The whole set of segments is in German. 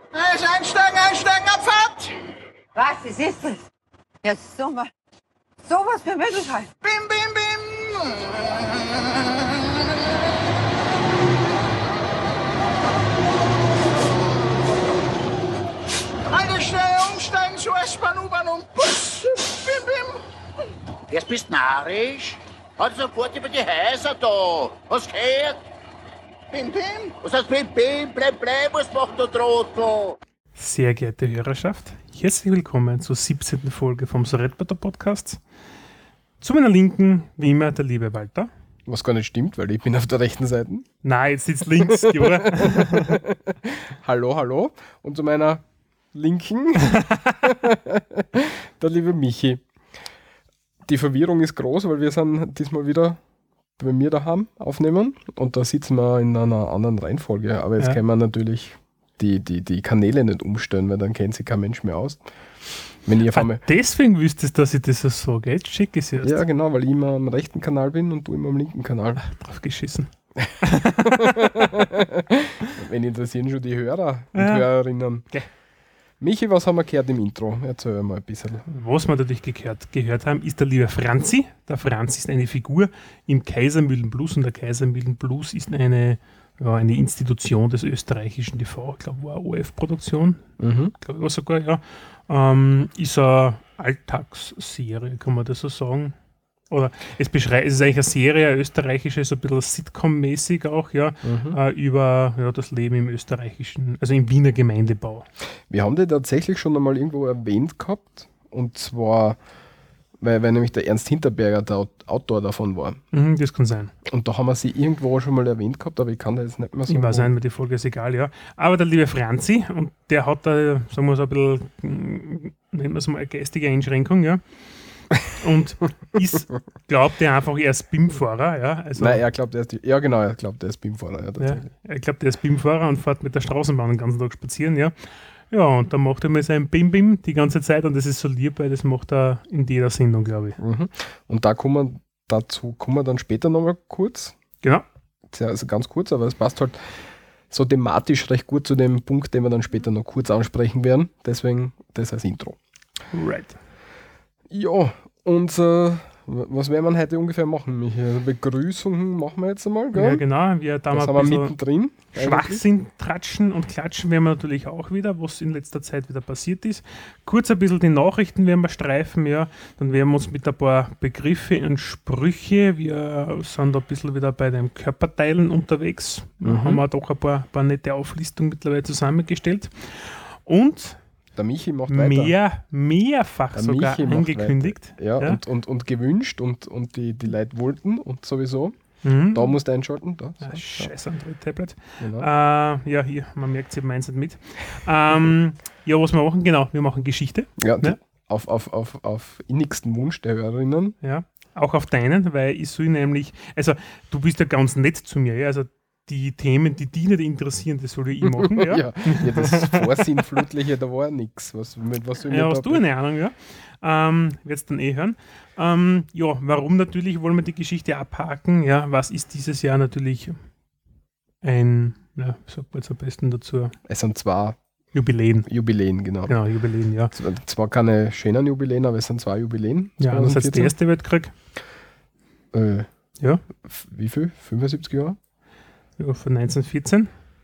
Einsteigen, Abfahrt! Was ist das? Ja, sowas für Möglichkeit. Bim, bim, bim! Eine schnell umsteigen zu S-Bahn, U-Bahn und Bus. Bim, bim! Jetzt bist du narrisch? Halt sofort über die Häuser da. Hast du gehört? Bim, bim! Was heißt bim, bim, bleib, was macht der Trottel? Sehr geehrte Hörerschaft, herzlich willkommen zur 17. Folge vom Soretbater Podcast. Zu meiner Linken, wie immer, der liebe Walter. Was gar nicht stimmt, weil ich bin auf der rechten Seite. Nein, jetzt sitzt links, oder? Hallo. Und zu meiner Linken, der liebe Michi. Die Verwirrung ist groß, weil wir sind diesmal wieder bei mir daheim aufnehmen und da sitzen wir in einer anderen Reihenfolge. Aber jetzt können wir natürlich die Kanäle nicht umstellen, weil dann kennt sich kein Mensch mehr aus. Wenn ich auf einmal deswegen wüsstest du, dass ich das so sage. Jetzt schick ich es erst. Ja, genau, weil ich immer am rechten Kanal bin und du immer am linken Kanal. Drauf geschissen. Wenn interessieren schon die Hörer und Hörerinnen. Okay. Michi, was haben wir gehört im Intro? Erzähl mal ein bisschen. Was wir natürlich gehört haben, ist der liebe Franzi. Der Franzi ist eine Figur im Kaisermühlen-Blues und der Kaisermühlen-Blues ist eine Institution des österreichischen TV. Ich glaube, war eine ORF-Produktion. Glaube ich sogar, ja. Ist eine Alltagsserie, kann man das so sagen. Oder es ist eigentlich eine Serie, eine österreichische, so ein bisschen Sitcom-mäßig auch, ja, über das Leben im österreichischen, also im Wiener Gemeindebau. Wir haben die tatsächlich schon einmal irgendwo erwähnt gehabt, und zwar, weil nämlich der Ernst Hinterberger der Autor davon war. Das kann sein. Und da haben wir sie irgendwo schon mal erwähnt gehabt, aber ich kann da jetzt nicht mehr so. Ich weiß nicht, die Folge ist egal, ja. Aber der liebe Franzi, und der hat da, sagen wir so ein bisschen, nennen wir es mal, eine geistige Einschränkung, ja. Und glaubt er einfach, er ist BIM-Fahrer, ja. Also, nein, er glaubt, er ist BIM-Fahrer, ja, tatsächlich. Ja, er glaubt, er ist BIM-Fahrer und fährt mit der Straßenbahn den ganzen Tag spazieren, ja. Ja, und dann macht er mal sein BIM-BIM die ganze Zeit und das ist so lieb, weil das macht er in jeder Sendung, glaube ich. Und dazu kommen wir dann später nochmal kurz. Genau. Also ganz kurz, aber es passt halt so thematisch recht gut zu dem Punkt, den wir dann später noch kurz ansprechen werden. Deswegen das als Intro. Right. Ja, und was werden wir heute ungefähr machen, Michi? Also Begrüßungen machen wir jetzt einmal, gell? Ja, genau. Wir da sind mal wir mittendrin. Schwachsinn, Tratschen und Klatschen werden wir natürlich auch wieder, was in letzter Zeit wieder passiert ist. Kurz ein bisschen die Nachrichten werden wir streifen, ja. Dann werden wir uns mit ein paar Begriffe und Sprüche, wir sind da ein bisschen wieder bei den Körperteilen unterwegs. Da haben wir doch ein paar nette Auflistungen mittlerweile zusammengestellt. Und der Michi macht weiter. Mehrfach der sogar Michi angekündigt. Ja. Und gewünscht und die Leute wollten und sowieso. Da musst du einschalten. Da, so, scheiß Android-Tablet. Genau. Ja, hier, man merkt, sie meint es nicht mit. Ja, was wir machen, genau, wir machen Geschichte. Ja, ne? auf innigsten Wunsch der Hörerinnen. Ja, auch auf deinen, weil ich soll nämlich, also du bist ja ganz nett zu mir, ja, also die Themen, die nicht interessieren, das soll ich machen, ja. ja, das Vorsinnflutliche, da war nichts. Was soll ja, hast du eine Ahnung, ja. Wirst dann hören. Ja, warum natürlich wollen wir die Geschichte abhaken? Ja, was ist dieses Jahr natürlich ein, ja, sagt man jetzt am besten dazu? Es sind zwei Jubiläen, genau. Genau, Jubiläen, ja. Zwar keine schönen Jubiläen, aber es sind zwei Jubiläen. Ja, einerseits der Erste Weltkrieg. Ja. Wie viel? 75 Jahre? Ja, von 1914.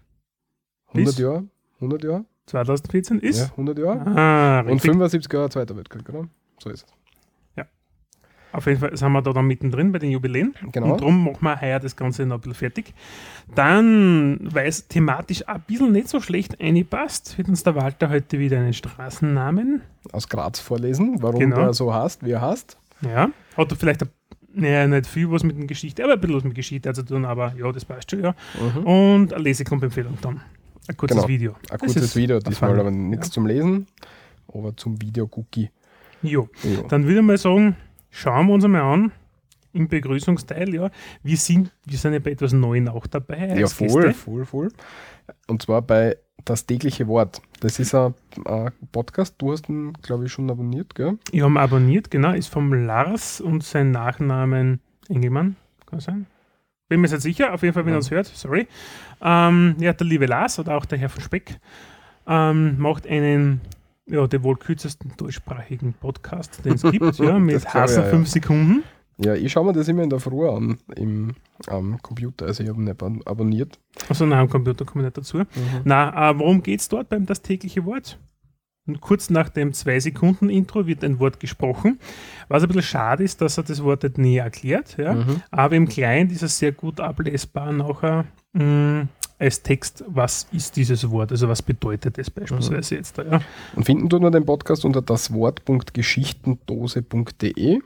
100 Jahre? 100 Jahre? 2014 ist? Ja, 100 Jahre. Ah, und 75 Jahre Zweiter Weltkrieg, oder? So ist es. Ja. Auf jeden Fall sind wir da dann mittendrin bei den Jubiläen. Genau. Und darum machen wir heuer das Ganze noch ein bisschen fertig. Dann, weil es thematisch ein bisschen nicht so schlecht einpasst, wird uns der Walter heute wieder einen Straßennamen aus Graz vorlesen, warum genau. der so heißt, wie er heißt. Ja, hat er vielleicht nicht viel was mit der Geschichte, aber ein bisschen was mit Geschichte zu tun, aber ja, das passt schon, ja. Und eine Lesekomp-Empfehlung dann. Ein kurzes Video. Ein kurzes Video, diesmal aber nichts zum Lesen, aber zum Video-Cookie. Jo, dann würde ich mal sagen, schauen wir uns einmal an, im Begrüßungsteil, ja. Wir sind ja bei etwas Neuem auch dabei. Ja, voll. Und zwar bei Das tägliche Wort. Das ist ein Podcast, du hast ihn, glaube ich, schon abonniert, gell? Ich habe ihn abonniert, genau, ist vom Lars und sein Nachnamen Engelmann, kann sein? Bin mir jetzt nicht sicher, auf jeden Fall, wenn er uns hört, sorry. Ja, der liebe Lars oder auch der Herr von Speck macht einen, ja, den wohl kürzesten deutschsprachigen Podcast, den es gibt, ja, mit Das glaub ich Hasen auch, ja. 5 Sekunden. Ja, ich schaue mir das immer in der Früh an am Computer, also ich habe ihn nicht abonniert. Also nein, am Computer komme ich nicht dazu. Na, worum geht es dort beim Das tägliche Wort? Und kurz nach dem 2-Sekunden-Intro wird ein Wort gesprochen. Was ein bisschen schade ist, dass er das Wort nicht näher erklärt. Ja? Aber im Client ist es sehr gut ablesbar nachher als Text, was ist dieses Wort, also was bedeutet das beispielsweise jetzt da. Ja? Und finden tut man den Podcast unter daswort.geschichtendose.de.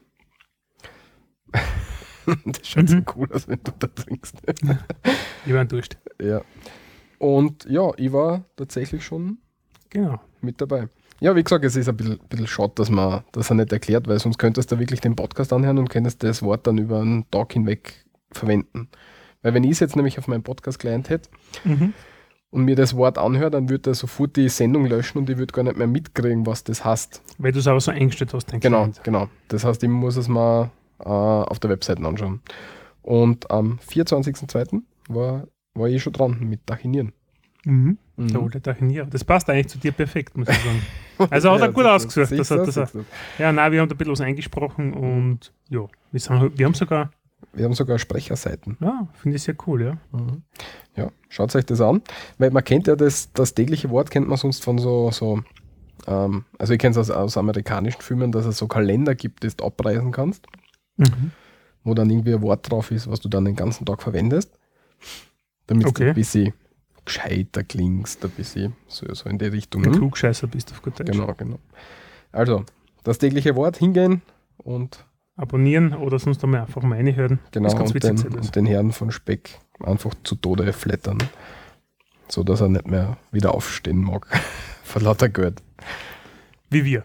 Das schaut so cool aus, wenn du da trinkst. Ich war enttäuscht. Ja. Und ja, ich war tatsächlich schon Genau. mit dabei. Ja, wie gesagt, es ist ein bisschen schade, dass er nicht erklärt, weil sonst könntest du wirklich den Podcast anhören und könntest das Wort dann über einen Tag hinweg verwenden. Weil wenn ich es jetzt nämlich auf meinem Podcast-Client hätte und mir das Wort anhöre, dann würde er sofort die Sendung löschen und ich würde gar nicht mehr mitkriegen, was das heißt. Weil du es aber so eingestellt hast, dein Genau, Client. genau. Das heißt, ich muss es mal auf der Webseite anschauen. Und am 24.02. war ich schon dran mit Dachinieren. Der alte Dachinier. Das passt eigentlich zu dir perfekt, muss ich sagen. Also hat er gut ausgesucht. Ja, nein, wir haben da ein bisschen was eingesprochen und ja, wir haben sogar, Sprecherseiten. ja, finde ich sehr cool, ja. Ja, schaut euch das an. Weil man kennt ja das tägliche Wort, kennt man sonst von also ich kenne es aus amerikanischen Filmen, dass es so Kalender gibt, das du abreißen kannst, wo dann irgendwie ein Wort drauf ist, was du dann den ganzen Tag verwendest, damit du ein bisschen gescheiter klingst, ein bisschen so in die Richtung. Ein Klugscheißer bist du auf gut Deutsch. Genau. Also, das tägliche Wort, hingehen und Abonnieren oder sonst einmal einfach meine hören. genau, ist ganz und witzig. den Herrn von Speck einfach zu Tode flattern, so dass er nicht mehr wieder aufstehen mag. Vor lauter Geld. Wie wir.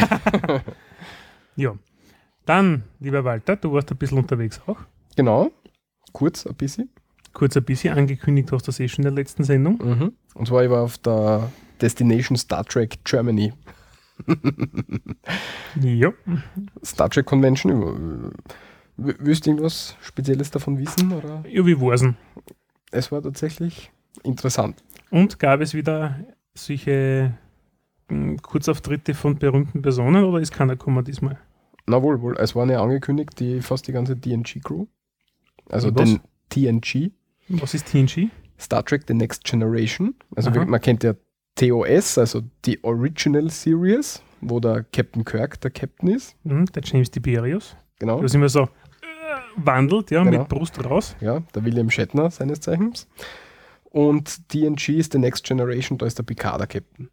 Ja. Dann, lieber Walter, du warst ein bisschen unterwegs auch. Genau, kurz ein bisschen. Kurz ein bisschen angekündigt hast du das schon in der letzten Sendung. Und zwar, ich war auf der Destination Star Trek Germany. Ja. Star Trek Convention. Willst du irgendwas Spezielles davon wissen? Oder? Ja, wie war's denn? Es war tatsächlich interessant. Und gab es wieder solche Kurzauftritte von berühmten Personen oder ist keiner gekommen diesmal? Na wohl. Es waren ja angekündigt, fast die ganze TNG-Crew. Also Was? den TNG. Was ist TNG? Star Trek The Next Generation. Also Aha. man kennt ja TOS, also die Original Series, wo der Captain Kirk der Captain ist. Der James Tiberius. Genau. Da sind wir so wandelt, ja, Genau. mit Brust raus. Ja, der William Shatner seines Zeichens. Und TNG ist The Next Generation, da ist der Picard der Captain.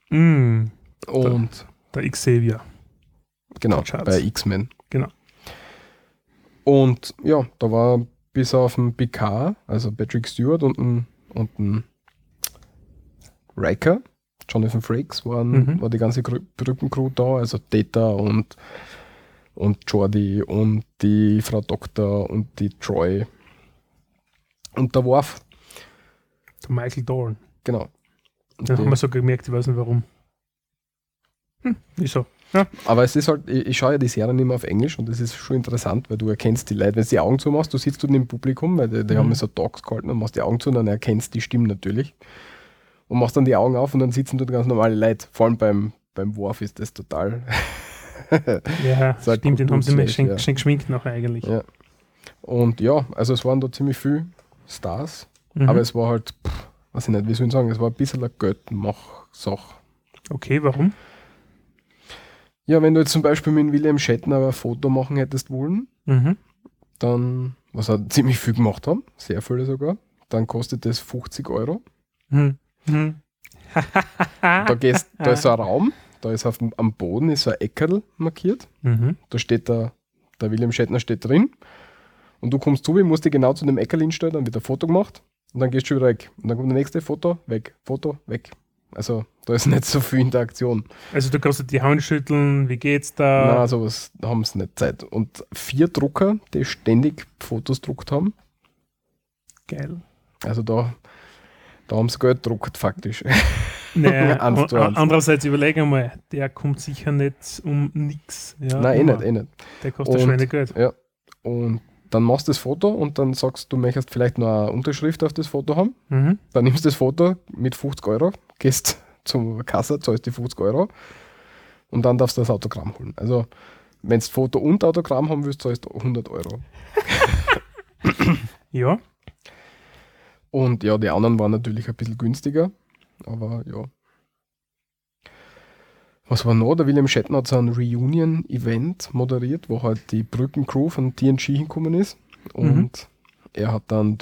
Und Der Xavier. genau, der Charles. bei X-Men. Genau. Und ja, da war bis auf den Picard, also Patrick Stewart und ein Riker, Jonathan Frakes, war die ganze Brückencrew da, also Data und Geordi und die Frau Doktor und die Troy und der Worf. Der Michael Dorn. Genau. Und Den die- haben wir so gemerkt, ich weiß nicht warum. Wieso? Ja. Aber es ist halt, ich schaue ja die Serien immer auf Englisch und das ist schon interessant, weil du erkennst die Leute, wenn du die Augen zumachst, du sitzt im Publikum, weil die haben ja so Talks gehalten und machst die Augen zu und dann erkennst die Stimmen natürlich. Und machst dann die Augen auf und dann sitzen dort ganz normale Leute. Vor allem beim Worf ist das total. Ja, So ein stimmt, den haben sie mir Kulturslash, schön geschminkt noch eigentlich. Ja. Und ja, also es waren da ziemlich viele Stars, aber es war halt, weiß ich nicht, wie soll ich sagen, es war ein bisschen eine Geldmach-Sache. Okay, warum? Ja, wenn du jetzt zum Beispiel mit William Shatner ein Foto machen hättest wollen, dann, was er ziemlich viel gemacht haben, sehr viele sogar, dann kostet das 50 €. Da ist so ein Raum, da ist am Boden ist so ein Eckerl markiert, da steht der William Shatner steht drin und du kommst zu, musst dich genau zu dem Eckerl hinstellen, dann wird ein Foto gemacht und dann gehst du schon wieder weg. Und dann kommt das nächste Foto, weg. Also da ist nicht so viel Interaktion. Also du kannst die Hand schütteln, wie geht's da? Nein, sowas haben sie nicht Zeit. Und 4 Drucker, die ständig Fotos druckt haben. Geil. Also da haben sie Geld gedruckt, faktisch. Naja, Eins zu eins. andererseits überlegen wir mal, der kommt sicher nicht um nichts. Ja, Nein, eh nicht. Der kostet Schweinegeld. Ja. Und dann machst du das Foto und dann sagst du, möchtest vielleicht noch eine Unterschrift auf das Foto haben. Dann nimmst du das Foto mit 50 €, gehst zur Kasse, zahlst die 50 Euro und dann darfst du das Autogramm holen. Also, wenn du Foto und Autogramm haben willst, zahlst du 100 Euro. Ja. Und ja, die anderen waren natürlich ein bisschen günstiger, aber ja. Was war noch? Der William Shatner hat so ein Reunion-Event moderiert, wo halt die Brückencrew von TNG hingekommen ist. Und er hat dann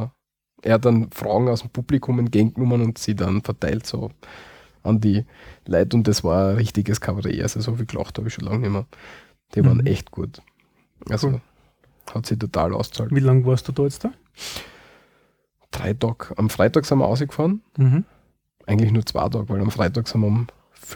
Fragen aus dem Publikum entgegengenommen und sie dann verteilt so an die Leute. Und das war ein richtiges Kabarett. Also so viel gelacht habe ich schon lange nicht mehr. Die waren echt gut. Also Cool. hat sich total ausgezahlt. Wie lange warst du da jetzt da? 3 Tage. Am Freitag sind wir rausgefahren. Eigentlich nur 2 Tage, weil am Freitag sind wir um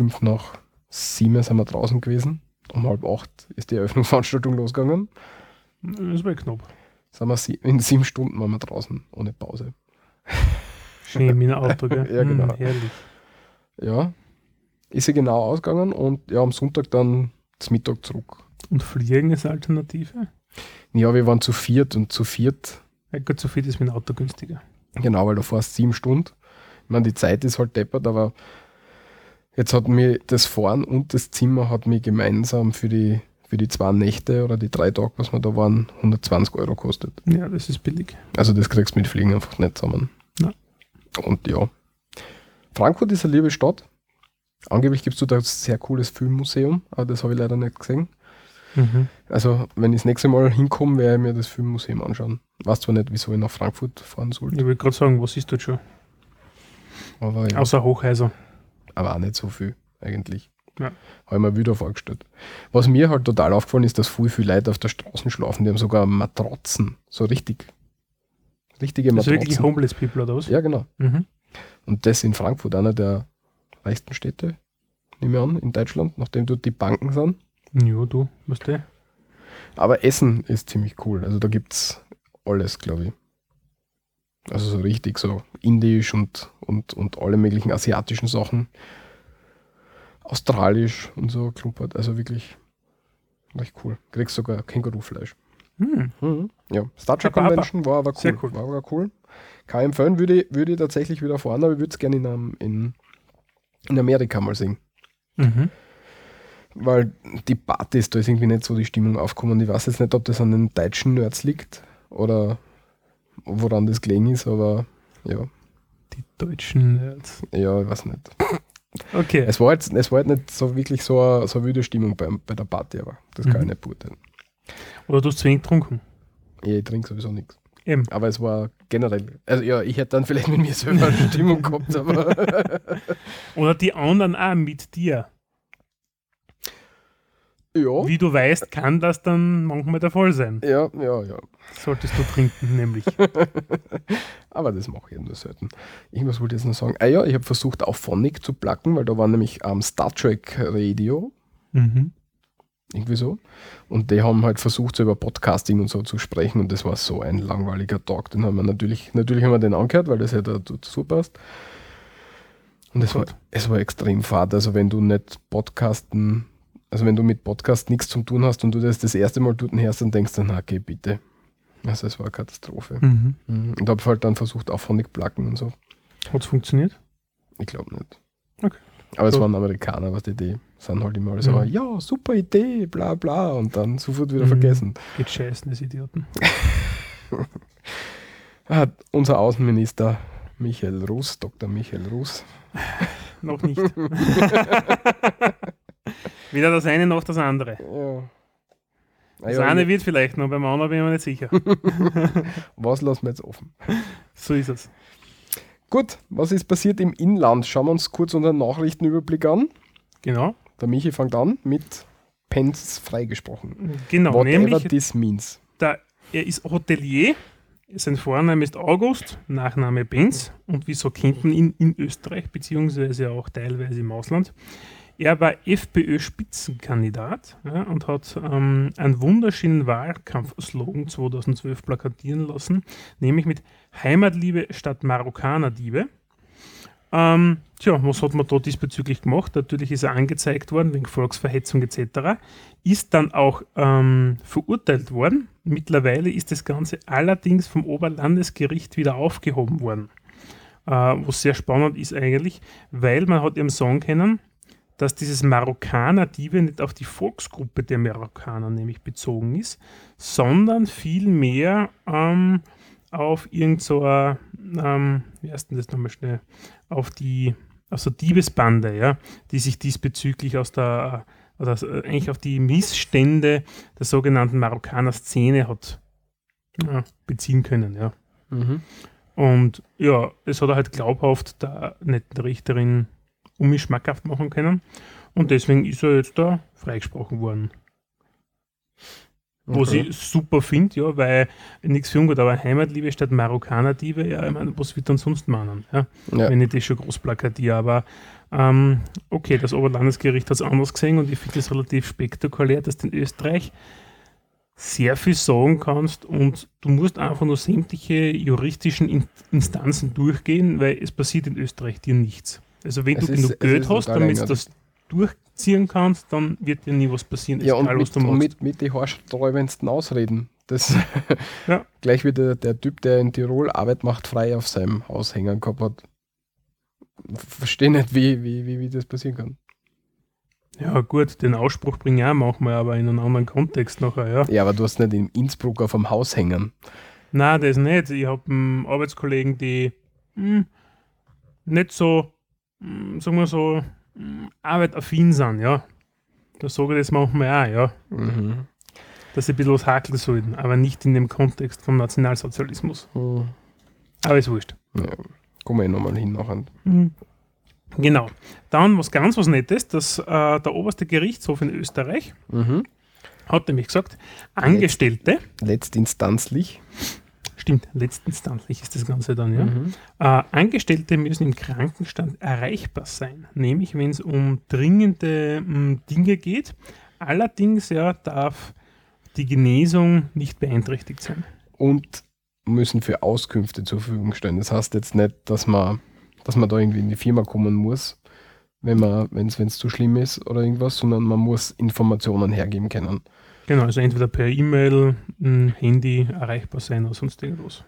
7:05 sind wir draußen gewesen. Um 7:30 ist die Eröffnungsveranstaltung losgegangen. Das war knapp. Sind wir in 7 Stunden waren wir draußen, ohne Pause. Schön mit dem Auto, gell? Ja, genau. Herrlich. Ja, ist sie genau ausgegangen und ja, am Sonntag dann zum Mittag zurück. Und Fliegen ist eine Alternative? Ja, wir waren zu viert und zu viert, Ja, gut, so viel ist mit dem Auto günstiger. genau, weil du fährst 7 Stunden. Ich meine, die Zeit ist halt deppert, aber jetzt hat mir das Fahren und das Zimmer hat mir gemeinsam für die 2 Nächte oder die 3 Tage, was wir da waren, 120 Euro gekostet. Ja, das ist billig. Also das kriegst du mit Fliegen einfach nicht zusammen. Nein. Und ja, Frankfurt ist eine liebe Stadt. Angeblich gibt es da ein sehr cooles Filmmuseum, aber das habe ich leider nicht gesehen. Also wenn ich das nächste Mal hinkomme, werde ich mir das Filmmuseum anschauen. Weiß zwar nicht, wieso ich nach Frankfurt fahren sollte, Ich will gerade sagen, was ist dort schon? aber ja, Außer Hochhäuser. aber auch nicht so viel eigentlich. Ja. Habe ich mir wieder vorgestellt. Was mir halt total aufgefallen ist, dass viele Leute auf der Straße schlafen, die haben sogar Matratzen, so richtige Das ist wirklich Matratzen. Homeless People oder was? Ja, genau. Und das in Frankfurt, einer der reichsten Städte, nehme ich an, in Deutschland, nachdem dort die Banken sind. Ja, du, weißt du? Aber Essen ist ziemlich cool. Also da gibt es alles, glaube ich. Also so richtig so indisch und alle möglichen asiatischen Sachen. Australisch und so klumpert. Also wirklich recht cool. Kriegst sogar Kängurufleisch. Ja, Star Trek Aber Convention war aber cool. Sehr cool. War aber cool. Kann ich empfehlen, würde ich tatsächlich wieder fahren, aber ich würde es gerne in Amerika mal sehen. Weil die Partys, da ist irgendwie nicht so die Stimmung aufgekommen. Ich weiß jetzt nicht, ob das an den deutschen Nerds liegt oder woran das gelegen ist, aber ja. Die deutschen Nerds. Ja, ich weiß nicht. Okay. Es war jetzt nicht so wirklich so eine wilde Stimmung bei der Party, aber das kann ich nicht beurteilen. Oder du hast zu wenig getrunken. Ich trinke sowieso nichts. Eben. Aber es war generell, also ja, ich hätte dann vielleicht mit mir selber eine Stimmung gehabt, aber Oder die anderen auch mit dir. ja. Wie du weißt, kann das dann manchmal der Fall sein. Ja. Solltest du trinken, nämlich. Aber das mache ich nur selten. Irgendwas wollte ich jetzt noch sagen. Ja, ich habe versucht, auf Phonic zu placken, weil da war nämlich Star Trek Radio. Irgendwie so. Und die haben halt versucht, so über Podcasting und so zu sprechen und das war so ein langweiliger Tag. Den haben wir natürlich haben wir den angehört, weil das ja dazu passt. Und es war extrem fad. Also wenn du nicht podcasten, also wenn du mit Podcast nichts zu tun hast und du das erste Mal dort hörst, dann denkst du, na okay, bitte. Also es war eine Katastrophe. Und habe halt dann versucht, auf Phonic placken und so. Hat es funktioniert? Ich glaube nicht. Okay. Aber es Gut. waren Amerikaner, was die sind halt immer so, ja, super Idee, bla bla, und dann sofort wieder vergessen. Geht scheißen, das Idioten. Unser Außenminister Michael Russ, Dr. Michael Russ. Noch nicht. Weder das eine noch das andere. Ja. Das eine wird vielleicht noch, beim anderen bin ich mir nicht sicher. Was lassen wir jetzt offen? So ist es. Gut, was ist passiert im Inland? Schauen wir uns kurz unseren Nachrichtenüberblick an. Genau. Der Michi fängt an mit Pence freigesprochen. Genau, Whatever nämlich this means. er ist Hotelier, sein Vorname ist August, Nachname Benz und wieso kennt man ihn in Österreich, beziehungsweise auch teilweise im Ausland. Er war FPÖ-Spitzenkandidat, ja, und hat einen wunderschönen Wahlkampfslogan 2012 plakatieren lassen, nämlich mit Heimatliebe statt Marokkanerdiebe. Was hat man da diesbezüglich gemacht? Natürlich ist er angezeigt worden wegen Volksverhetzung etc. Ist dann auch verurteilt worden. Mittlerweile ist das Ganze allerdings vom Oberlandesgericht wieder aufgehoben worden. was sehr spannend ist eigentlich, weil man hat im Song kennen, dass dieses Marokkaner-Diebe nicht auf die Volksgruppe der Marokkaner nämlich bezogen ist, sondern vielmehr auf irgend so wie heißt denn das nochmal schnell, auf die Diebesbande, ja, die sich diesbezüglich eigentlich auf die Missstände der sogenannten Marokkaner-Szene hat beziehen können, ja. Mhm. Und ja, es hat er halt glaubhaft der netten Richterin schmackhaft machen können. Und deswegen ist er jetzt da freigesprochen worden. Was ich super finde, ja, weil nichts für ungut, aber Heimatliebe statt Marokkaner-Diebe, ja, ich meine, was wird dann sonst meinen? Ja? Ja. Wenn ich das schon groß plakatiere. Aber okay, das Oberlandesgericht hat es anders gesehen und ich finde es relativ spektakulär, dass du in Österreich sehr viel sagen kannst und du musst einfach nur sämtliche juristischen Instanzen durchgehen, weil es passiert in Österreich dir nichts. Also wenn du genug Geld hast, damit du das durchziehen kannst, dann wird dir nie was passieren. Ja, egal, und mit den haarsträubendsten Ausreden. Das Ja. gleich wie der Typ, der in Tirol Arbeit macht, frei auf seinem Haus hängen gehabt hat. Verstehe nicht, wie das passieren kann. Ja gut, den Ausspruch bringe ich auch manchmal, aber in einem anderen Kontext nachher, ja. Ja, aber du hast nicht in Innsbruck auf dem Haus hängen. Nein, das nicht. Ich habe einen Arbeitskollegen, die nicht so, sagen wir so, arbeitaffin sind, ja. Da sage ich das manchmal auch, ja. Mhm. Dass sie ein bisschen was hakeln sollten, aber nicht in dem Kontext vom Nationalsozialismus. Aber ist wurscht. Ja, kommen wir nochmal hin nachher. Genau. Dann was Nettes, dass der oberste Gerichtshof in Österreich hat nämlich gesagt, Angestellte, Letztinstanzlich. stimmt, letztinstanzlich ist das Ganze dann, ja. Angestellte müssen im Krankenstand erreichbar sein, nämlich wenn es um dringende Dinge geht. Allerdings ja, darf die Genesung nicht beeinträchtigt sein. Und müssen für Auskünfte zur Verfügung stellen. Das heißt jetzt nicht, dass man da irgendwie in die Firma kommen muss, wenn es zu schlimm ist oder irgendwas, sondern man muss Informationen hergeben können. Genau, also entweder per E-Mail, Handy erreichbar sein oder sonst irgendwas.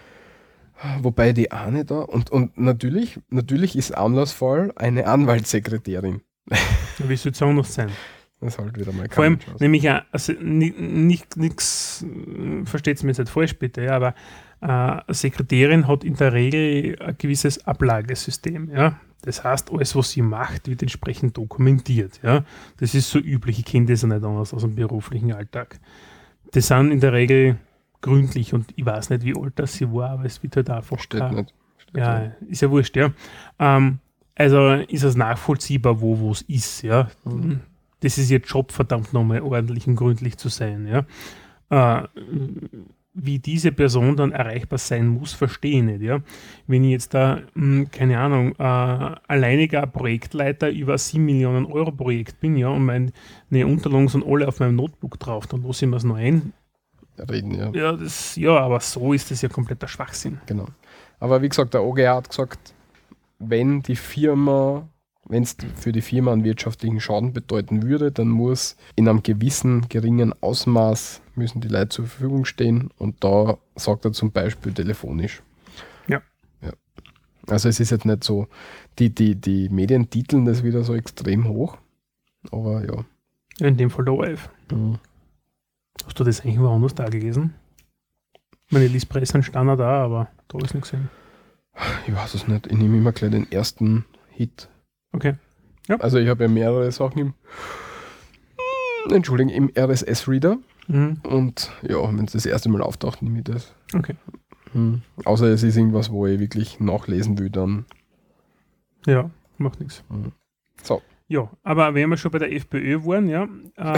Wobei die eine da, und natürlich ist Anlassfall eine Anwaltssekretärin. Wie soll es anders sein? Das ist halt wieder mal Vor allem, Chance. nämlich auch, also nichts, versteht es mir jetzt nicht falsch bitte, ja, aber eine Sekretärin hat in der Regel ein gewisses Ablagesystem, ja. Das heißt, alles, was sie macht, wird entsprechend dokumentiert, ja. Das ist so üblich, ich kenne das ja nicht anders aus dem beruflichen Alltag. Das sind in der Regel gründlich und ich weiß nicht, wie alt das sie war, aber es wird halt einfach Steht nicht. ja, ist ja wurscht, ja. Also ist es nachvollziehbar, wo es ist, ja. Das ist ihr Job, verdammt nochmal ordentlich und gründlich zu sein, ja. Wie diese Person dann erreichbar sein muss, verstehe ich nicht, ja. Wenn ich jetzt da, keine Ahnung, alleiniger Projektleiter über 7 Millionen Euro Projekt bin, ja, und meine Unterlagen sind alle auf meinem Notebook drauf, dann lasse ich mir es noch ein. Reden, ja. Ja, aber so ist das ja kompletter Schwachsinn. Genau. Aber wie gesagt, der OGA hat gesagt, wenn es für die Firma einen wirtschaftlichen Schaden bedeuten würde, dann muss in einem gewissen geringen Ausmaß müssen die Leute zur Verfügung stehen und da sagt er zum Beispiel telefonisch. Ja. Also es ist jetzt nicht so, die Medien titeln das wieder so extrem hoch, aber ja. In dem Fall der ORF. Hast du das eigentlich woanders da gelesen? Meine Lies-Presse stand da, aber da habe ich es nicht gesehen. Ich weiß es nicht, ich nehme immer gleich den ersten Hit. Okay. Ja. Also ich habe ja mehrere Sachen im RSS-Reader. Und ja, wenn es das erste Mal auftaucht, nehme ich das. Okay. Außer es ist irgendwas, wo ich wirklich nachlesen will, dann. Ja, macht nichts. So. Ja, aber wenn wir schon bei der FPÖ waren, ja,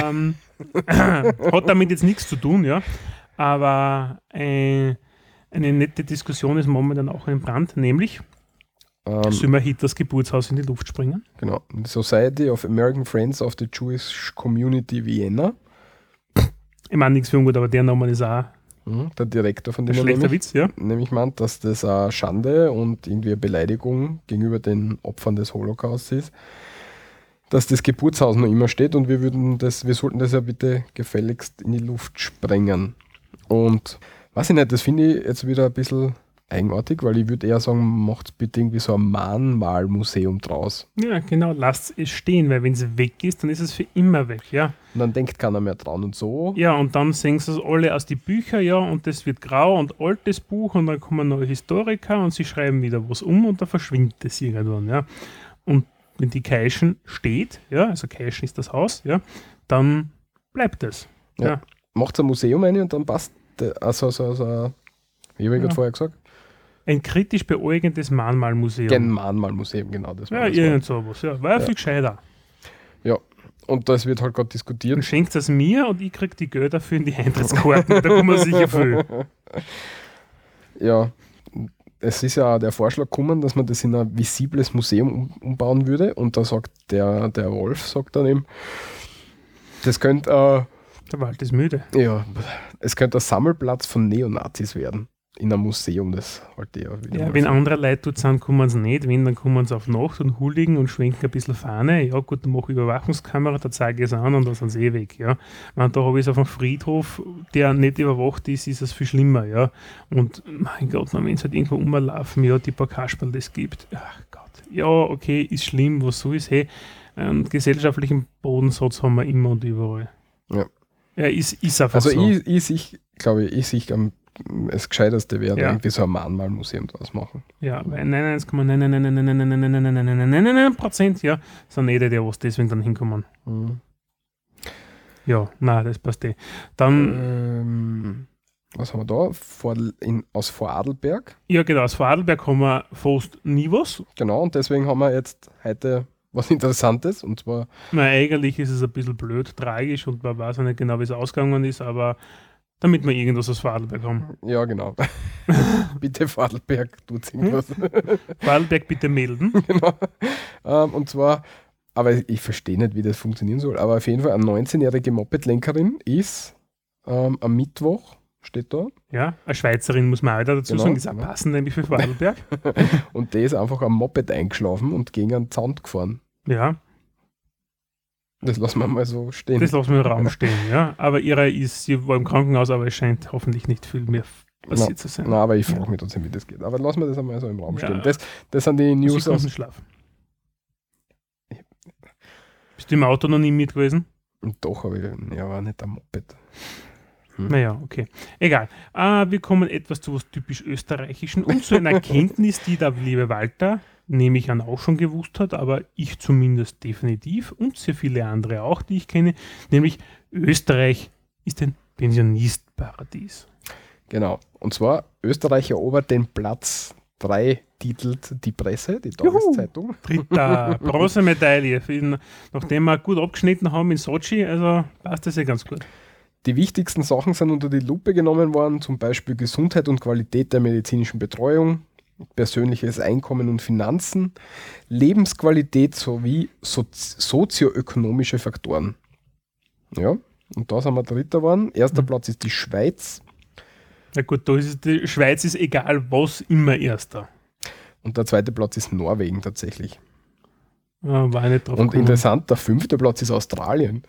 hat damit jetzt nichts zu tun, ja, aber eine nette Diskussion ist momentan auch in Brand, nämlich sollen wir Hitlers Geburtshaus in die Luft springen? Genau. The Society of American Friends of the Jewish Community Vienna. Ich meine nichts für ungut, aber der Name ist auch Der Direktor von ein dem schlechter Witz, ja. nämlich meint, dass das eine Schande und irgendwie eine Beleidigung gegenüber den Opfern des Holocaust ist, dass das Geburtshaus noch immer steht und wir sollten das ja bitte gefälligst in die Luft sprengen. Und weiß ich nicht, das finde ich jetzt wieder ein bisschen eigenartig, weil ich würde eher sagen, macht bitte irgendwie so ein Mahnmalmuseum draus. Ja, genau, lasst es stehen, weil wenn es weg ist, dann ist es für immer weg, ja. Und dann denkt keiner mehr dran und so. Ja, und dann sehen sie es alle aus die Bücher, ja, und das wird grau und altes Buch und dann kommen neue Historiker und sie schreiben wieder was und dann verschwindet es irgendwann, ja. Und wenn die Keischen steht, ja, also Keischen ist das Haus, ja, dann bleibt es. Ja. Macht ein Museum rein und dann passt, wie habe ich gerade vorher gesagt? Ein kritisch beäugendes Mahnmalmuseum. Ein Mahnmalmuseum, genau. Das Ja, das irgend sowas. Ja. War ja viel gescheiter. Ja, und das wird halt gerade Dann diskutiert. schenkt es mir und ich krieg die Gelder für in die Eintrittskarten. Da kann man sicher viel. Ja, es ist ja der Vorschlag gekommen, dass man das in ein visibles Museum umbauen würde. Und da sagt der Wolf, sagt dann eben, das könnte, Der Wald ist müde. es könnte ein Sammelplatz von Neonazis werden. In einem Museum, das halt wieder Ja, mal wenn so- andere Leute dort sind, kommen sie nicht. Wenn, dann kommen sie auf Nacht und huldigen und schwenken ein bisschen Fahne. Ja gut, dann mache ich Überwachungskamera, da zeige ich es an und dann sind sie eh weg. Ja. Wenn da habe ich es auf einem Friedhof, der nicht überwacht ist, ist es viel schlimmer. Ja. Und mein Gott, wenn es halt irgendwo rumlaufen, ja, die paar Kasperl das gibt. Ach Gott. Ja, okay, ist schlimm, was so ist. Hey, einen gesellschaftlichen Bodensatz haben wir immer und überall. Ja. Ja, ist einfach Also so. ich glaube, das Gescheiterste wäre, Ja. irgendwie so ein Mahnmalmuseum draus machen. Ja, weil 99,9999999% ja, sind nicht die, was deswegen dann hinkommen. Ja, nein, das passt eh. Dann, Was haben wir da? Aus Vorarlberg. ja genau, aus Vorarlberg haben wir fast nie was. Genau, und deswegen haben wir jetzt heute was Interessantes. Und zwar, Nein, eigentlich ist es ein bisschen blöd, tragisch und man weiß auch nicht genau, wie es ausgegangen ist, aber damit wir irgendwas aus Vorarlberg haben. ja genau. Bitte Vorarlberg, tut irgendwas. Vorarlberg bitte melden. Genau. Und zwar, aber ich verstehe nicht, wie das funktionieren soll, aber auf jeden Fall eine 19-jährige Mopedlenkerin ist am Mittwoch, steht da, Ja, eine Schweizerin muss man auch wieder dazu Genau, sagen, ist auch genau. passend nämlich für Vorarlberg. und die ist einfach am Moped eingeschlafen und gegen einen Zaun gefahren. Ja, Das lassen wir mal so stehen. das lassen wir im Raum stehen, ja. Aber sie war im Krankenhaus, aber es scheint hoffentlich nicht viel mehr passiert zu sein. Nein, aber ich frage mich trotzdem, wie das geht. Aber lassen wir das einmal so im Raum Ja. stehen. Das sind die News aus. Sekundenschlaf. Bist du im Auto noch nie mit gewesen? Doch, aber ja, war nicht am Moped. Naja, okay. Egal. Wir kommen etwas zu was typisch Österreichischen und zu einer Erkenntnis, die der liebe Walter, nehme ich an, auch schon gewusst hat, aber ich zumindest definitiv und sehr viele andere auch, die ich kenne, nämlich Österreich ist ein Pensionistparadies. Genau. Und zwar, Österreich erobert den Platz 3, titelt die Presse, die Tageszeitung. Dritter Bronzemedaille, nachdem wir gut abgeschnitten haben in Sochi, also passt das ja ganz gut. Die wichtigsten Sachen sind unter die Lupe genommen worden, zum Beispiel Gesundheit und Qualität der medizinischen Betreuung, persönliches Einkommen und Finanzen, Lebensqualität sowie sozioökonomische Faktoren. Ja, und da sind wir Dritter geworden. Erster Platz ist die Schweiz Na gut, da ist die Schweiz ist egal was, immer Erster. und der zweite Platz ist Norwegen tatsächlich. War nicht drauf Und gekommen. interessant, der fünfte Platz ist Australien.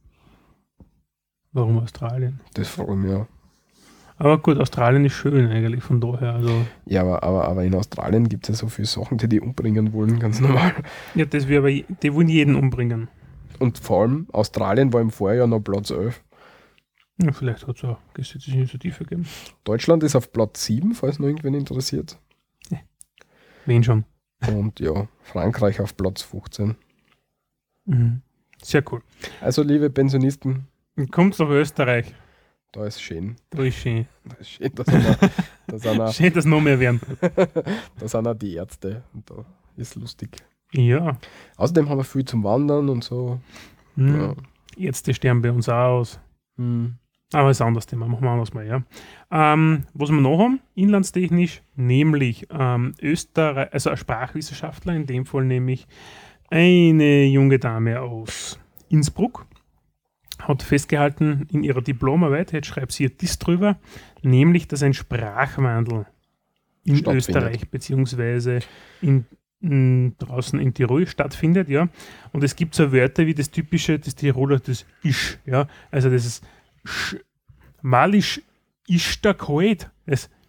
Warum Australien? Das frage ich mich ja. Aber gut, Australien ist schön eigentlich von daher. Also, Ja, aber in Australien gibt es ja so viele Sachen, die umbringen wollen, ganz normal. ja, das wir aber, die wollen jeden umbringen. Und vor allem, Australien war im Vorjahr noch Platz 11. Ja, vielleicht hat es auch gesetzliche Initiative gegeben. Deutschland ist auf Platz 7, falls noch irgendwen interessiert. Wen schon? Und ja, Frankreich auf Platz 15. Mhm. Sehr cool. Also, liebe Pensionisten, Kommt nach Österreich. da ist schön. Da ist schön. Da ist schön, da Schön, dass noch mehr werden. sind auch die Ärzte. Und da ist lustig. Ja. Außerdem haben wir viel zum Wandern und so. Mhm. Ärzte sterben bei uns auch aus. Aber das ist ein anderes Thema, machen wir anders mal, ja. Was wir noch haben, inlandstechnisch, nämlich Österreich, also ein Sprachwissenschaftler, in dem Fall nämlich eine junge Dame aus Innsbruck, hat festgehalten in ihrer Diplomarbeit, jetzt schreibt sie das drüber, nämlich, dass ein Sprachwandel in Stattfindet. Österreich beziehungsweise draußen in Tirol stattfindet, ja. Und es gibt so Wörter wie das typische, das Tiroler, das Isch, ja. Also das ist Malisch ist da kalt. Das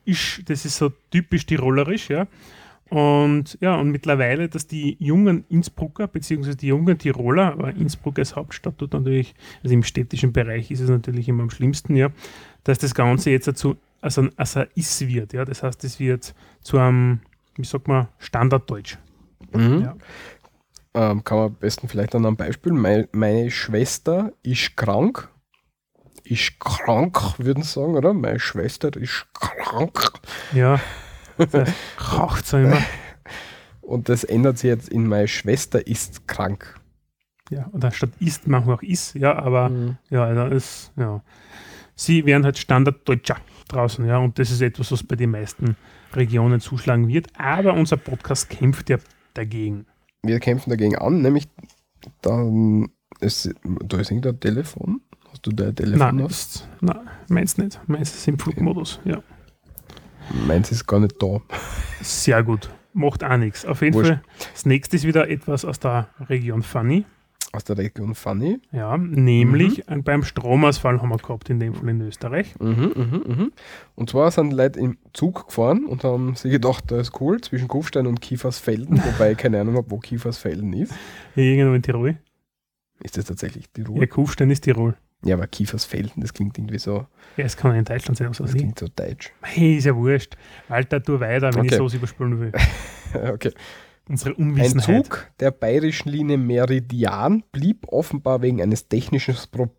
das ist so typisch tirolerisch, ja. Und mittlerweile, dass die jungen Innsbrucker, beziehungsweise die jungen Tiroler, aber Innsbruck als Hauptstadt tut natürlich, also im städtischen Bereich ist es natürlich immer am schlimmsten, ja, dass das Ganze jetzt dazu, also ein Is wird, ja. Das heißt, es wird zu einem, wie sagt man, Standarddeutsch. Ja. Kann man am besten vielleicht an einem Beispiel. Meine Schwester ist krank. Ist krank, würden sie sagen, oder? Meine Schwester ist krank. Ja, das raucht so immer. Und das ändert sich jetzt in meine Schwester ist krank. Ja, oder statt ist manchmal auch ist, ja, aber da ist, ja. Sie werden halt Standarddeutscher draußen, ja, und das ist etwas, was bei den meisten Regionen zuschlagen wird. Aber unser Podcast kämpft ja dagegen. Wir kämpfen dagegen an, nämlich da ist irgendein Telefon. Hast du dein Telefon noch? Nein, meins nicht. Meins ist im Flugmodus, ja. Meins ist gar nicht da. Sehr gut. Macht auch nichts. Auf jeden Fall, das nächste ist wieder etwas aus der Region Fanny. Aus der Region Fanny? Ja, nämlich beim Stromausfall haben wir gehabt, in dem Fall in Österreich. Und zwar sind Leute im Zug gefahren und haben sich gedacht, da ist cool, zwischen Kufstein und Kiefersfelden, wobei ich keine Ahnung habe, wo Kiefersfelden ist. Irgendwo in Tirol. Ist das tatsächlich Tirol? Ja, Kufstein ist Tirol. Ja, aber Kiefersfelden, das klingt irgendwie so. Ja, es kann in Deutschland sein, was das weiß ich. klingt so deutsch. Hey, ist ja wurscht. Alter, tu weiter, wenn ich sowas überspülen will. Okay. Unsere Ein Unwissenheit. Zug der bayerischen Linie Meridian blieb offenbar wegen eines technischen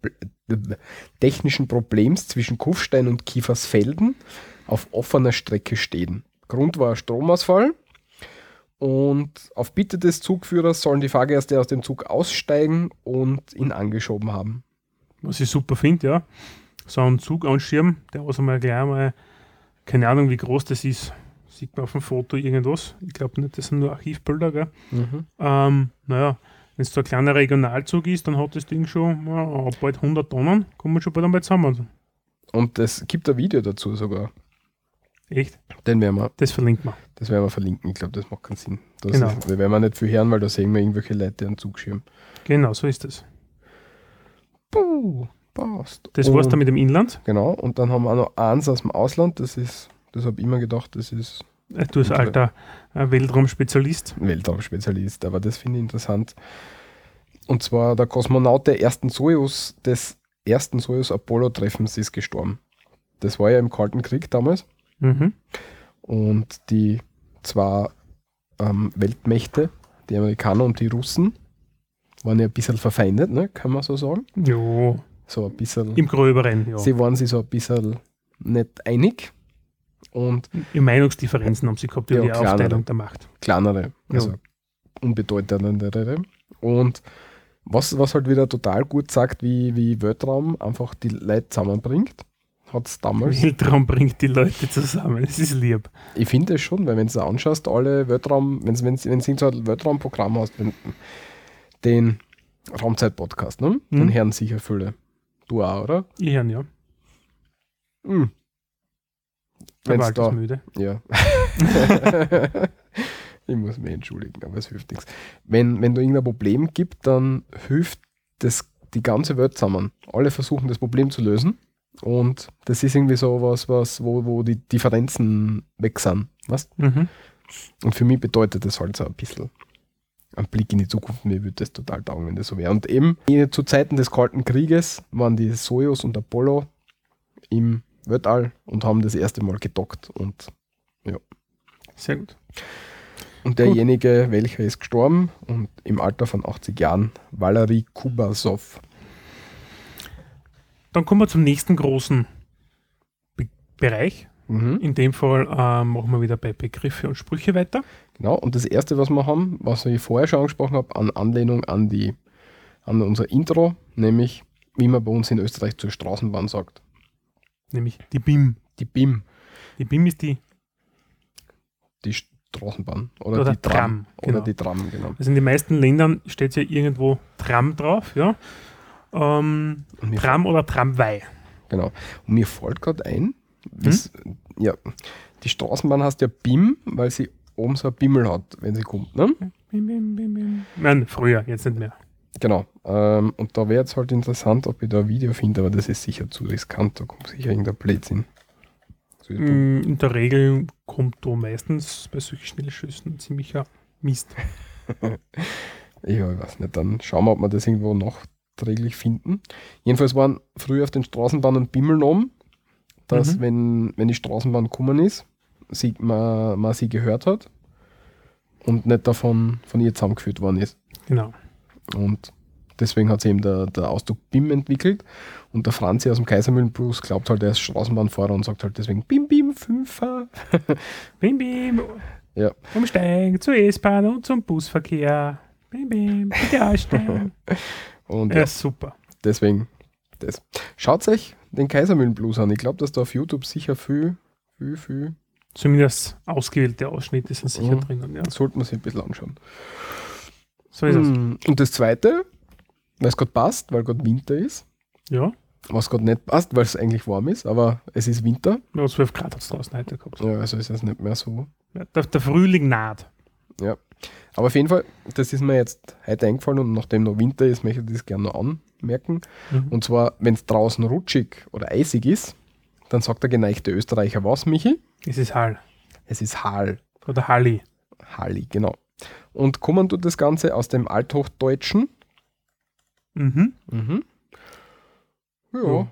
Problems zwischen Kufstein und Kiefersfelden auf offener Strecke stehen. Grund war Stromausfall und auf Bitte des Zugführers sollen die Fahrgäste aus dem Zug aussteigen und ihn angeschoben haben. Was ich super finde, ja. So ein Zug anschirmen, der was einmal gleich mal, keine Ahnung, wie groß das ist. Sieht man auf dem Foto irgendwas. Ich glaube nicht, das sind nur Archivbilder, gell? Wenn es so ein kleiner Regionalzug ist, dann hat das Ding schon bald 100 Tonnen, kommen wir schon bald einmal zusammen. Und es gibt ein Video dazu sogar. Echt? Den werden wir. Das verlinkt man. Das werden wir verlinken. Ich glaube, das macht keinen Sinn. Genau. Wir werden nicht viel hören, weil da sehen wir irgendwelche Leute, die einen Zug schirmen. Genau, so ist das. Passt. Das war's dann mit dem Inland. Genau, und dann haben wir auch noch eins aus dem Ausland, das habe ich immer gedacht, das ist... Du als alter Weltraumspezialist. Weltraumspezialist, aber das finde ich interessant. Und zwar der Kosmonaut des ersten Soyuz Apollo-Treffens ist gestorben. Das war ja im Kalten Krieg damals. Und die zwei Weltmächte, die Amerikaner und die Russen, waren ja ein bisschen verfeindet, ne? Kann man so sagen? Jo. So ein bisschen. Im Gröberen, ja. Sie waren sich so ein bisschen nicht einig. Und Meinungsdifferenzen haben sie gehabt über die Aufteilung der Macht. Kleinere, also unbedeutendere. Und was halt wieder total gut sagt, wie Weltraum einfach die Leute zusammenbringt, hat es damals. Weltraum bringt die Leute zusammen, das ist lieb. Ich finde es schon, weil wenn du anschaust, alle Weltraum, wenn du so ein Weltraumprogramm hast, den Raumzeit-Podcast, ne? Den hören sicher viele. Du auch, oder? Ich hören, ja. Wenn's Wald ist müde. Ja. Ich muss mich entschuldigen, aber es hilft nichts. Wenn da irgendein Problem gibt, dann hilft das die ganze Welt zusammen. Alle versuchen, das Problem zu lösen. Und das ist irgendwie so was wo die Differenzen weg sind. Weißt? Und für mich bedeutet das halt so ein bisschen ein Blick in die Zukunft. Mir würde das total taugen, wenn das so wäre. Und eben zu Zeiten des Kalten Krieges waren die Soyuz und Apollo im Weltall und haben das erste Mal gedockt. Und ja. Sehr gut. Und derjenige, welcher ist gestorben und im Alter von 80 Jahren, Valery Kubasov. Dann kommen wir zum nächsten großen Bereich. In dem Fall machen wir wieder bei Begriffe und Sprüche weiter. Genau, und das erste, was wir haben, was ich vorher schon angesprochen habe, an Anlehnung an unser Intro, nämlich wie man bei uns in Österreich zur Straßenbahn sagt. Nämlich die BIM. Die BIM. Die BIM ist die Straßenbahn oder die Tram. Oder die Tram, genau. Also in den meisten Ländern steht ja irgendwo Tram drauf, ja. Tram oder Tramway. Genau. Und mir fällt gerade ein, die Straßenbahn heißt ja BIM, weil sie oben so ein Bimmel hat, wenn sie kommt, ne? Bim, bim, bim, bim. Nein, früher, jetzt nicht mehr. Genau. Und da wäre jetzt halt interessant, ob ich da ein Video finde, aber das ist sicher zu riskant, da kommt sicher irgendein Blödsinn. In der Regel kommt da meistens bei solchen Schnellschüssen ziemlicher Mist. Ja, ich weiß nicht, dann schauen wir, ob wir das irgendwo nachträglich finden. Jedenfalls waren früher auf den Straßenbahnen Bimmeln oben, dass wenn die Straßenbahn gekommen ist, man sie gehört hat und nicht davon von ihr zusammengeführt worden ist. Genau. Und deswegen hat sich eben der Ausdruck BIM entwickelt und der Franzi aus dem Kaisermühlenblues glaubt halt, er ist Straßenbahnfahrer und sagt halt deswegen BIM, BIM, 5er. Bim, bim. Ja. Umsteigen zur S-Bahn und zum Busverkehr. Bim, bim. Bitte aussteigen. Und Ja, super. deswegen das. Schaut euch den Kaisermühlenblues an. Ich glaube, dass da auf YouTube sicher viel Zumindest ausgewählte Ausschnitte sind sicher drinnen. Ja. sollte man sich ein bisschen anschauen. So ist es. Und das Zweite, weil es gerade passt, weil gerade Winter ist, Ja. was gerade nicht passt, weil es eigentlich warm ist, aber es ist Winter. Ja, 12 Grad hat es draußen heute gehabt. Ja, also ist es nicht mehr so. Ja, der Frühling naht. Ja. Aber auf jeden Fall, das ist mir jetzt heute eingefallen und nachdem noch Winter ist, möchte ich das gerne noch anmerken. Und zwar, wenn es draußen rutschig oder eisig ist, dann sagt der geneigte Österreicher was, Michi? Es ist Hall. Es ist Hal. Oder Halli. Halli, genau. Und kommen tut das Ganze aus dem Althochdeutschen. Ja.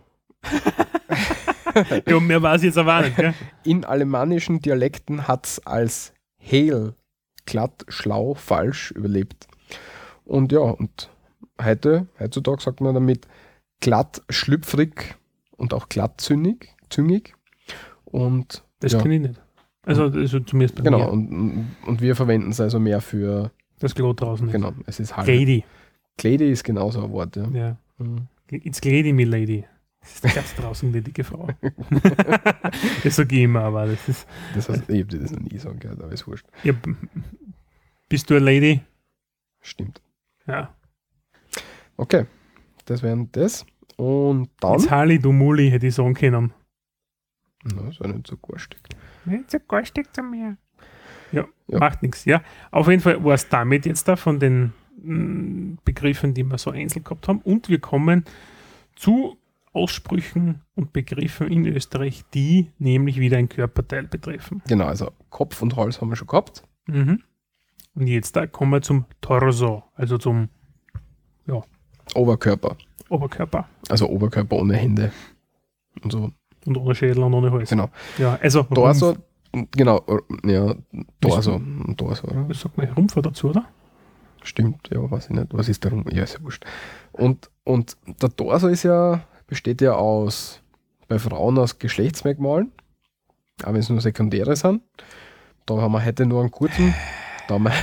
Ja, mehr war es jetzt aber auch nicht, gell? In alemannischen Dialekten hat es als Hehl, glatt, schlau, falsch überlebt. Und ja, und heutzutage sagt man damit glatt, schlüpfrig und auch glattzüngig. Und Das ja, kenne ich nicht. Also zumindest bei genau, mir. und wir verwenden es also mehr für, Das Klo draußen ist. genau, es ist Hall. Glady. Glady ist genauso ein Wort, ja. Ja. Mhm. It's Glady, me lady. Das ist ganz draußen die dicke Frau. Das sage ich immer, aber das ist... Das heißt, ich habe dir das noch nie sagen gehört, aber ist wurscht. Ja, bist du eine Lady? Stimmt. Ja. Okay, das wären das. Und dann... Jetzt Harley, du Muli, hätte ich sagen können. Na, ist ja nicht so garstig. Nicht so garstig zu mir. Ja, Ja. macht nichts. Ja, auf jeden Fall war es damit jetzt da von den Begriffen, die wir so einzeln gehabt haben. Und wir kommen zu Aussprüchen und Begriffen in Österreich, die nämlich wieder ein Körperteil betreffen. Genau, also Kopf und Hals haben wir schon gehabt. Und jetzt da kommen wir zum Torso, also zum Oberkörper. Oberkörper. Also Oberkörper ohne Hände. Und so. Und ohne Schädel und ohne Hals. Genau. Ja, also Torso, Rumpf. genau, ja, Torso, oder? Was sagt man? Rumpf dazu, oder? Stimmt, ja, weiß ich nicht. Was ist der Rumpf? Ja, ist ja wurscht. Und der Torso besteht ja bei Frauen aus Geschlechtsmerkmalen, auch wenn es nur sekundäre sind. Da haben wir heute nur einen kurzen, da haben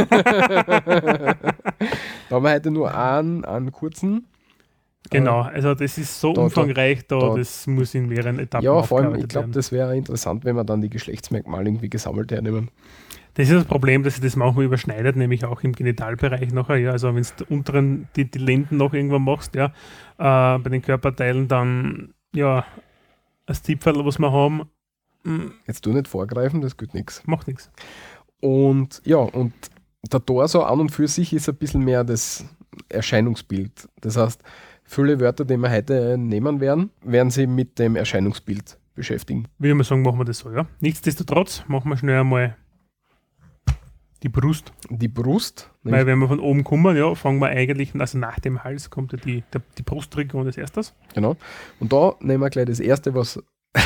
wir heute nur einen kurzen. Genau, also das ist so umfangreich, das muss in mehreren Etappen Ja, vor allem, aufgearbeitet ich glaube, werden. das wäre interessant, wenn wir dann die Geschlechtsmerkmale irgendwie gesammelt hernehmen. Das ist das Problem, dass sich das manchmal überschneidet, nämlich auch im Genitalbereich nachher. Ja, also wenn du unteren die Lenden noch irgendwann machst, ja, bei den Körperteilen, dann ja, das Zipferl, was wir haben, Jetzt du nicht vorgreifen, das geht nichts. macht nichts. Und ja, und der Torso an und für sich ist ein bisschen mehr das Erscheinungsbild. Das heißt, viele Wörter, die wir heute nehmen werden sie mit dem Erscheinungsbild beschäftigen. Würde ich mal sagen, machen wir das so, ja. Nichtsdestotrotz machen wir schnell einmal die Brust. Die Brust, Weil wenn wir von oben kommen, ja, fangen wir eigentlich, also nach dem Hals kommt ja die Brustregion als erstes. genau. Und da nehmen wir gleich das erste, was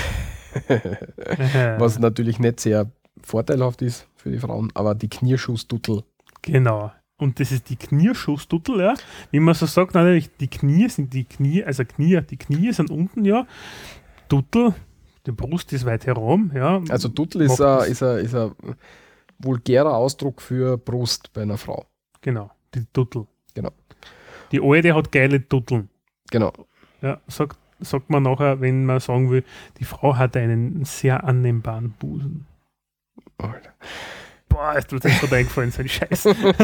natürlich nicht sehr vorteilhaft ist für die Frauen, aber die Knierschussduttel. Genau. Und das ist die Knierschussduttel, ja. Wie man so sagt, natürlich, die Knie sind die Knie sind unten, ja. Duttel, die Brust ist weit herum, ja. Also Duttel ist ein vulgärer Ausdruck für Brust bei einer Frau. Genau, die Duttel. Genau. Die Alte hat geile Dutteln. Genau. Ja, sagt man nachher, wenn man sagen will, die Frau hat einen sehr annehmbaren Busen. Alter. Boah, ist mir das gerade eingefallen, so ein Scheiß.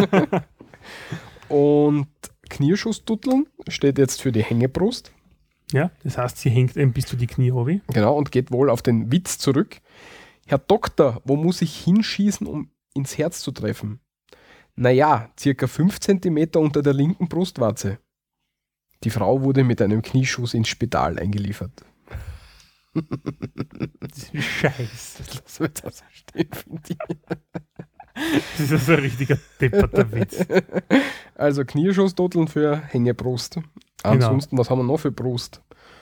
Und Knierschussdutteln steht jetzt für die Hängebrust. Ja, das heißt, sie hängt eben bis zu die Knie runter. Genau, und geht wohl auf den Witz zurück. Herr Doktor, wo muss ich hinschießen, um ins Herz zu treffen? Naja, circa 5 cm unter der linken Brustwarze. Die Frau wurde mit einem Knieschuss ins Spital eingeliefert. Das ist Scheiß. Das wird das stehen, finde ich. Das ist also ein richtiger depperter Witz. Also Knierschusstoteln für Hängebrust. Ansonsten, was haben wir noch für Brust?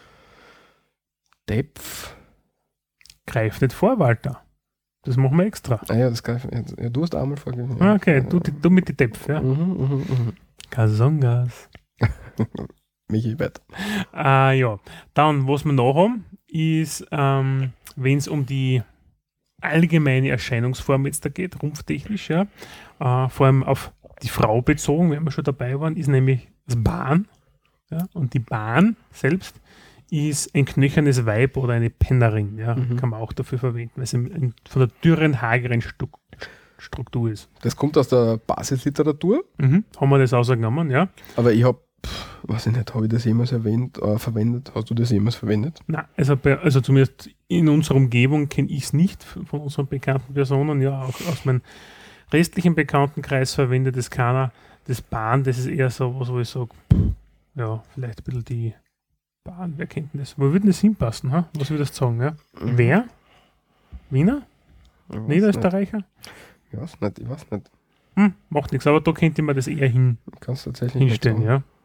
Depf. Greif nicht vor, Walter. Das machen wir extra. Ah ja, das greift. Ja, du hast einmal vorgegeben. Ah, okay, du mit die Depf, ja. Kasongas. Michi, weiter. Ja, dann, was wir noch haben, ist, wenn es um die allgemeine Erscheinungsform jetzt da geht, rumpftechnisch, ja, vor allem auf die Frau bezogen, wenn wir schon dabei waren, ist nämlich das Bahn. Ja, und die Bahn selbst ist ein knöchernes Weib oder eine Pennerin, ja, kann man auch dafür verwenden, weil es von der dürren, hageren Struktur ist. Das kommt aus der Basisliteratur. Haben wir das ausgenommen, ja. Aber ich habe, weiß ich nicht, habe ich das jemals verwendet? Hast du das jemals verwendet? Nein, also zumindest in unserer Umgebung kenne ich es nicht von unseren bekannten Personen, ja, auch aus meinem restlichen Bekanntenkreis verwendet es keiner. Das Bahn, das ist eher so was, wo ich sage, ja, vielleicht ein bisschen die Bahn, wer kennt denn das? Wo würde denn das hinpassen? Ha? Was würde das sagen? Ja? Wer? Wiener? Niederösterreicher? Ich weiß nicht. Macht nichts, aber da könnte man das eher Kannst tatsächlich hinstellen, nicht sagen.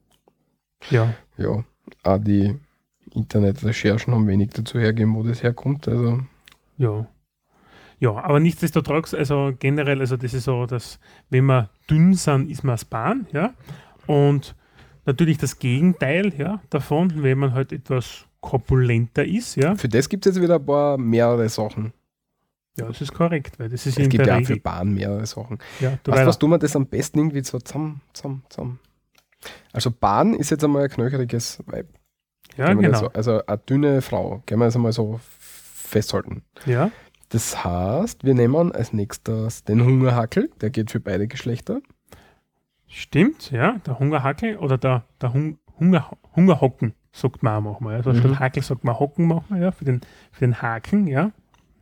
Ja. Ja, auch die Internetrecherchen haben wenig dazu hergegeben, wo das herkommt. Also. Ja. Ja, aber nichtsdestotrotz, also generell, also das ist so, dass wenn wir dünn sind, ist man das Bahn, ja. Und natürlich das Gegenteil, ja, davon, wenn man halt etwas korpulenter ist, ja. Für das gibt es jetzt wieder mehrere Sachen. Ja, das ist korrekt, weil das ist Es in gibt der ja auch Regel, für Bahn mehrere Sachen. ja, Was tun wir das am besten irgendwie so zusammen? Also Bahn ist jetzt einmal ein knöcheriges Weib. ja, Kann man das genau. so, also eine dünne Frau, können wir das einmal so festhalten. Ja, Das heißt, wir nehmen als nächstes den Hungerhackel, der geht für beide Geschlechter. stimmt, ja, der Hungerhackel oder der Hungerhocken, sagt man auch manchmal. Also statt Hackel sagt man Hocken machen, ja, für den Haken, ja.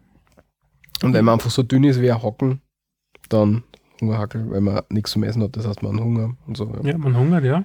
Und wenn man einfach so dünn ist wie ein Hocken, dann Hungerhackel, weil man nichts zum Essen hat, das heißt man hat Hunger und so. Ja, man hungert, ja.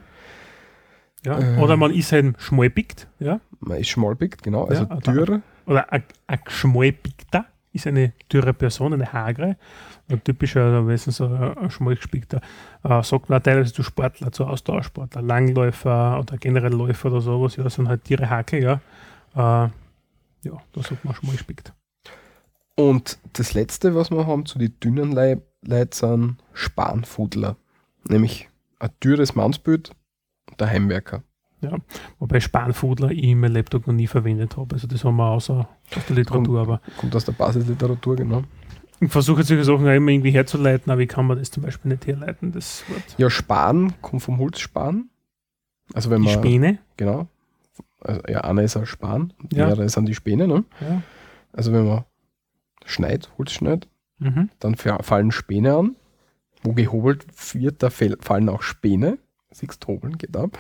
Ja. Oder man ist halt schmalpickt, ja. Man ist schmalpickt, genau, also Ja, dürr. Oder ein Schmalpickter ist eine dürre Person, eine hagere. Ein typischer, meistens so ein Schmalgespickter, sagt man teilweise zu Sportler, zu Ausdauersportler, Langläufer oder generell Läufer oder sowas, ja, sind halt Tiere Hakel, ja. Ja, da sagt man schmalgespickt. Und das letzte, was wir haben zu den dünnen Leuten, sind Spanfudler. Nämlich ein dürres Mannsbild und der Heimwerker. Ja, wobei Spanfudler ich in meinem Laptop noch nie verwendet habe. Also das haben wir außer aus der Literatur, aber Kommt aus der Basisliteratur, genau. ich versuche solche Sachen auch immer irgendwie herzuleiten, aber ich kann mir das zum Beispiel nicht herleiten, das Wort. Ja, Span kommt vom Holzspan. Also wenn Die man. Späne, Genau. Also, ja, einer ist ein Span, Ja. mehrere sind die Späne. Ne? ja. Also wenn man Holz schneidet, dann fallen Späne an. Wo gehobelt wird, da fallen auch Späne. Siehst, hobeln geht ab.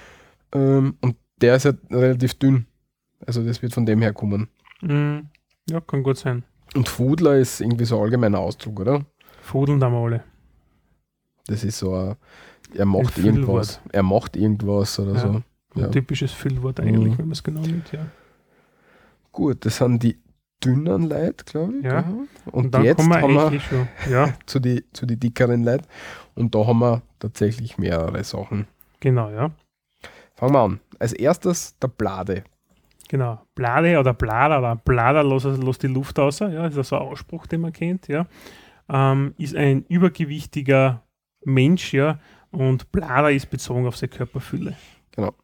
Und der ist ja relativ dünn. Also das wird von dem her kommen. Ja, kann gut sein. Und Fudler ist irgendwie so ein allgemeiner Ausdruck, oder? Fudeln da mal alle. Das ist so ein, er macht Ein irgendwas. Er macht irgendwas oder Ja. so. Ein Ja. typisches Füllwort eigentlich, Mhm. wenn man es genau nimmt, ja. Gut, das sind die dünnen Leute, glaube ich. Ja. gell? Und Und dann jetzt kommen wir haben wir eigentlich schon. Ja, zu die dickeren Leuten. Und da haben wir tatsächlich mehrere Sachen. genau, ja. Fangen wir an. Als erstes der Blade. Genau. Blade oder Blader oder Blader, lass die Luft raus. Ja, das ist so ein Ausspruch, den man kennt, ja. Ist ein übergewichtiger Mensch, ja. Und Blader ist bezogen auf seine Körperfülle. Genau.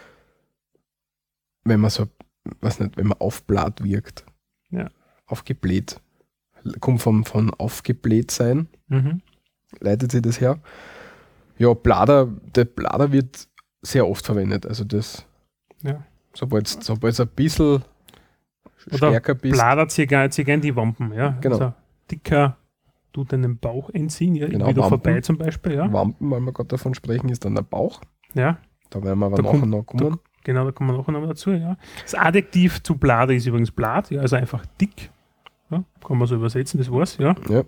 Wenn man so, weiß nicht, wenn man aufbläht wirkt. Ja. Aufgebläht. Kommt von aufgebläht sein. Leitet sich das her. Ja, der Blader wird sehr oft verwendet. Also das, Ja. sobald es ein bisschen Oder stärker bist. Blader zieht gern die Wampen, ja. Genau. Also dicker tut einen Bauch entziehen, ja. Genau, Wieder Wampen. vorbei zum Beispiel, ja. Wampen, weil wir gerade davon sprechen, ist dann der Bauch. Ja. Da werden wir aber Da nachher kommt- noch kommen. Genau, da kommen wir nachher noch dazu, ja. Das Adjektiv zu Blader ist übrigens Blatt, ja, also einfach dick. Ja, kann man so übersetzen, das war's, ja. Ja.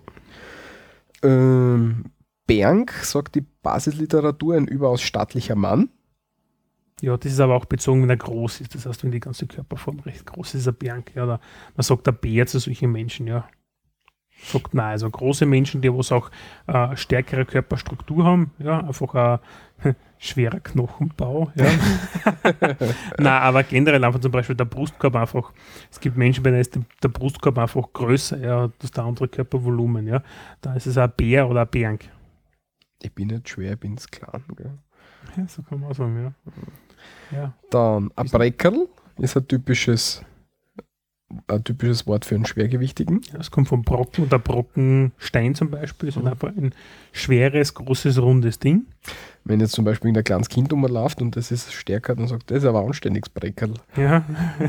Berg, sagt die Basisliteratur, ein überaus stattlicher Mann. Ja, das ist aber auch bezogen, wenn er groß ist. Das heißt, wenn die ganze Körperform recht groß ist, ist er Berg. Ja, oder man sagt der Bär zu solchen Menschen, ja. Sagt nein, also große Menschen, die was auch stärkere Körperstruktur haben, ja, einfach ein schwerer Knochenbau, ja. Nein, aber generell einfach zum Beispiel der Brustkorb einfach, es gibt Menschen, bei denen ist der Brustkorb einfach größer, ja, das ist der andere Körpervolumen, ja. Da ist es ein Bär oder ein Berg. Ich bin nicht schwer, ich bin klein. Gell? Ja, so kann man auch sagen, ja. Ja. Dann ein Breckerl ist ein typisches Wort für einen Schwergewichtigen. Ja, es kommt vom Brocken oder Brockenstein zum Beispiel. Das ist einfach ein schweres, großes, rundes Ding. Wenn jetzt zum Beispiel ein kleines Kind umläuft und das ist stärker, dann sagt das ist aber ein anständiges Breckerl. Ja.